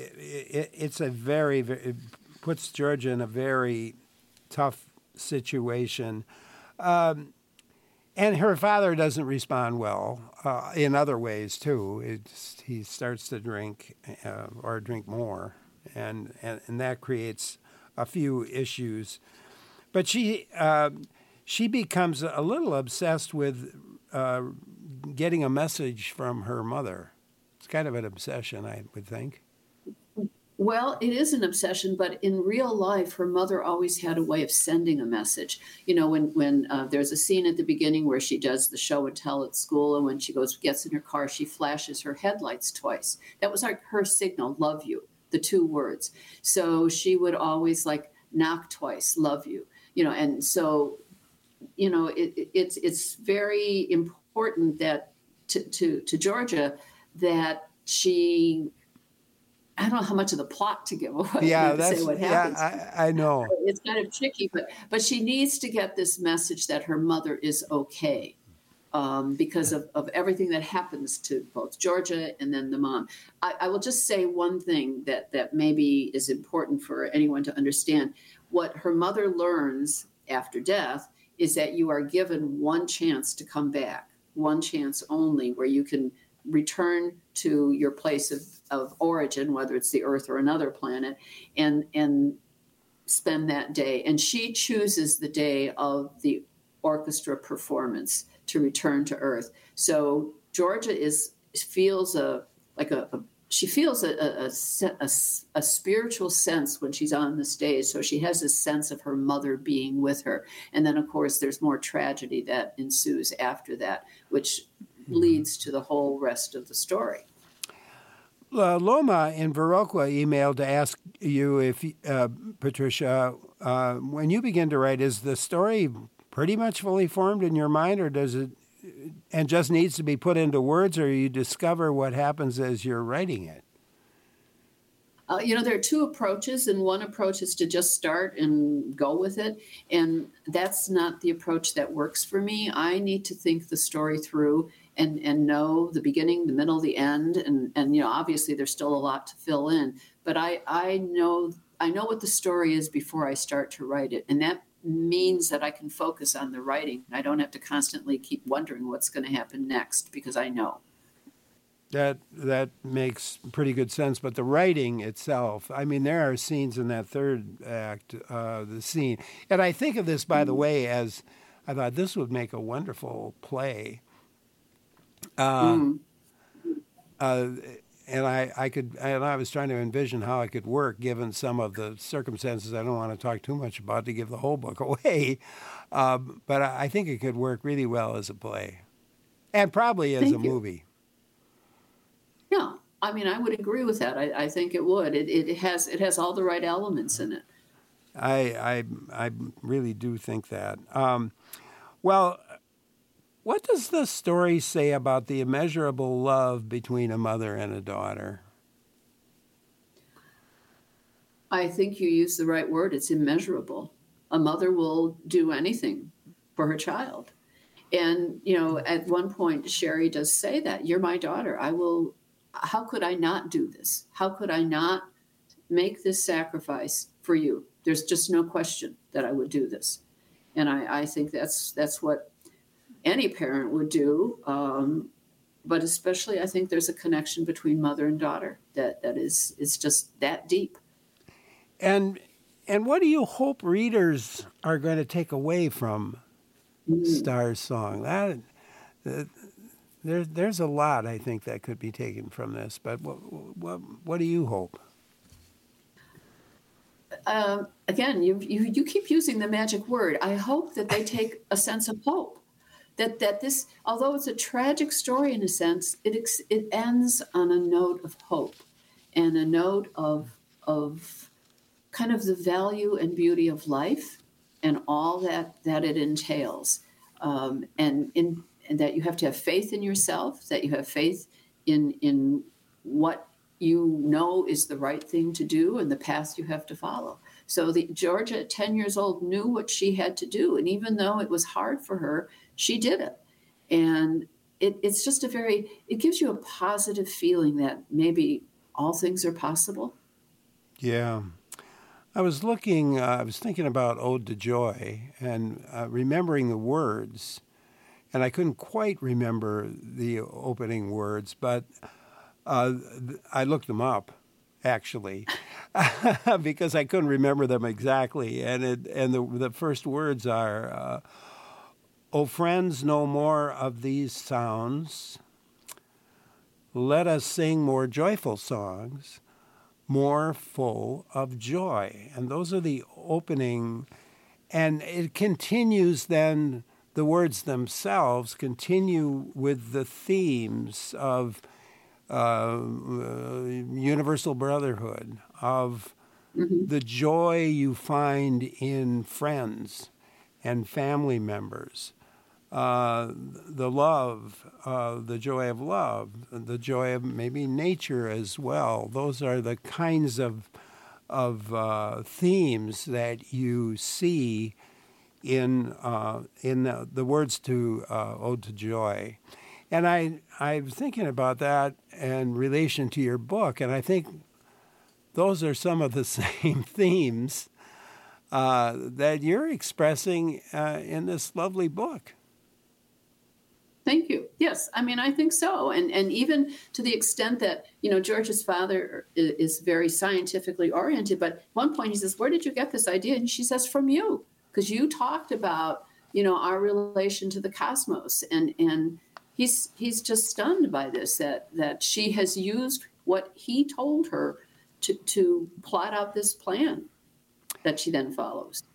it puts Georgia in a very tough situation, and her father doesn't respond well in other ways too. He starts to drink or drink more, and that creates a few issues. But she becomes a little obsessed with getting a message from her mother. It's kind of an obsession, I would think. Well, it is an obsession, but in real life, her mother always had a way of sending a message. You know, when there's a scene at the beginning where she does the show and tell at school, and when she gets in her car, she flashes her headlights twice. That was like her signal, love you, the two words. So she would always like knock twice, love you, you know, and so, you know, it's very important that to Georgia that she, I don't know how much of the plot to give away. Yeah, to say what happens. I know. It's kind of tricky, but she needs to get this message that her mother is okay, because of everything that happens to both Georgia and then the mom. I will just say one thing that maybe is important for anyone to understand. What her mother learns after death is that you are given one chance to come back, one chance only, where you can return to your place of origin, whether it's the Earth or another planet, and spend that day. And she chooses the day of the orchestra performance to return to Earth. So Georgia feels a spiritual sense when she's on the stage. So she has this sense of her mother being with her. And then, of course, there's more tragedy that ensues after that, which leads to the whole rest of the story. Loma in Viroqua emailed to ask you if, Patricia, when you begin to write, is the story pretty much fully formed in your mind, or does it and just needs to be put into words, or you discover what happens as you're writing it? You know, there are two approaches, and one approach is to just start and go with it. And that's not the approach that works for me. I need to think the story through and know the beginning, the middle, the end. And you know, obviously there's still a lot to fill in, but I know what the story is before I start to write it. And that means that I can focus on the writing. I don't have to constantly keep wondering what's going to happen next, because I know. That makes pretty good sense. But the writing itself, I mean, there are scenes in that third act, the scene. And I think of this, by the way, as I thought this would make a wonderful play. And I was trying to envision how it could work given some of the circumstances I don't want to talk too much about to give the whole book away. But I think it could work really well as a play, and probably as a movie. Yeah, I mean, I would agree with that. I think it would. It has all the right elements in it. I really do think that. Well, what does the story say about the immeasurable love between a mother and a daughter? I think you used the right word. It's immeasurable. A mother will do anything for her child. And, at one point, Sherry does say that, you're my daughter. How could I not do this? How could I not make this sacrifice for you? There's just no question that I would do this. And I think that's what any parent would do. But especially, I think there's a connection between mother and daughter that is just that deep. And what do you hope readers are going to take away from Star's song? There's a lot, I think, that could be taken from this. But what do you hope? Again, you keep using the magic word. I hope that they take a sense of hope. That this, although it's a tragic story in a sense, it ends on a note of hope and a note of kind of the value and beauty of life and all that it entails, and that you have to have faith in yourself, that you have faith in what you know is the right thing to do and the path you have to follow. So Georgia at 10 years old knew what she had to do, and even though it was hard for her, she did it. And it's just it gives you a positive feeling that maybe all things are possible. Yeah. I was thinking about Ode to Joy and remembering the words, and I couldn't quite remember the opening words, but I looked them up, actually, because I couldn't remember them exactly. And the first words are, "O friends, no more of these sounds. Let us sing more joyful songs, more full of joy." And those are the opening. And it continues then, the words themselves continue with the themes of universal brotherhood, of the joy you find in friends and family members, the love, the joy of love, the joy of maybe nature as well. Those are the kinds of themes that you see in the words to Ode to Joy. And I'm thinking about that in relation to your book, and I think those are some of the same themes that you're expressing in this lovely book. Thank you. Yes, I mean, I think so. And even to the extent that, George's father is very scientifically oriented, but at one point he says, "Where did you get this idea?" And she says, "From you, because you talked about, our relation to the cosmos." And he's just stunned by this, that she has used what he told her to plot out this plan that she then follows.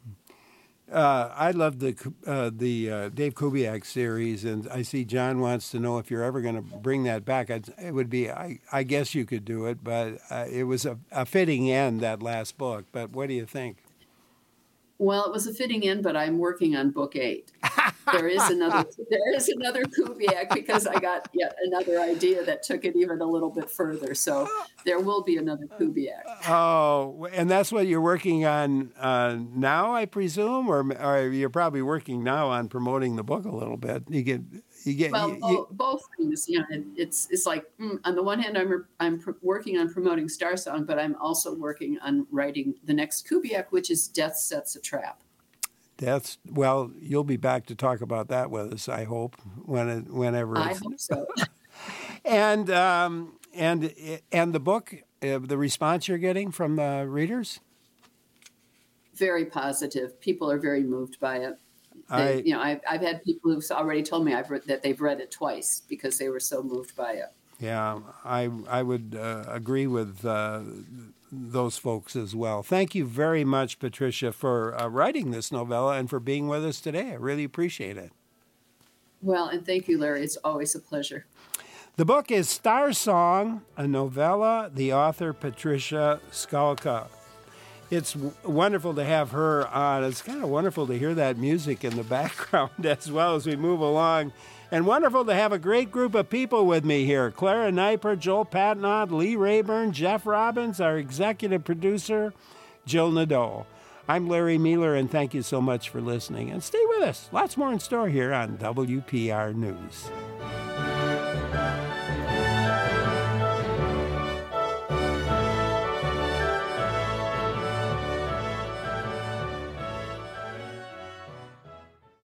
I love the Dave Kubiak series, and I see John wants to know if you're ever going to bring that back. It would be, I guess you could do it, but it was a fitting end, that last book. But what do you think? Well, it was a fitting end, but I'm working on book 8. There is another Kubiak, because I got yet another idea that took it even a little bit further. So there will be another Kubiak. Oh, and that's what you're working on now, I presume, or you're probably working now on promoting the book a little bit. Both things. It's like on the one hand, I'm working on promoting Star Song, but I'm also working on writing the next Kubiak, which is Death Sets a Trap. Well, you'll be back to talk about that with us, I hope, whenever. I hope so. And the book, the response you're getting from the readers? Very positive. People are very moved by it. I've had people who've already told me that they've read it twice because they were so moved by it. Yeah, I would agree with those folks as well. Thank you very much, Patricia, for writing this novella and for being with us today. I really appreciate it. Well, and thank you, Larry. It's always a pleasure. The book is Star Song, a novella, the author Patricia Skalka. It's wonderful to have her on. It's kind of wonderful to hear that music in the background as well as we move along. And wonderful to have a great group of people with me here. Clara Neiper, Joel Patnod, Lee Rayburn, Jeff Robbins, our executive producer, Jill Nadeau. I'm Larry Mealer, and thank you so much for listening. And stay with us. Lots more in store here on WPR News.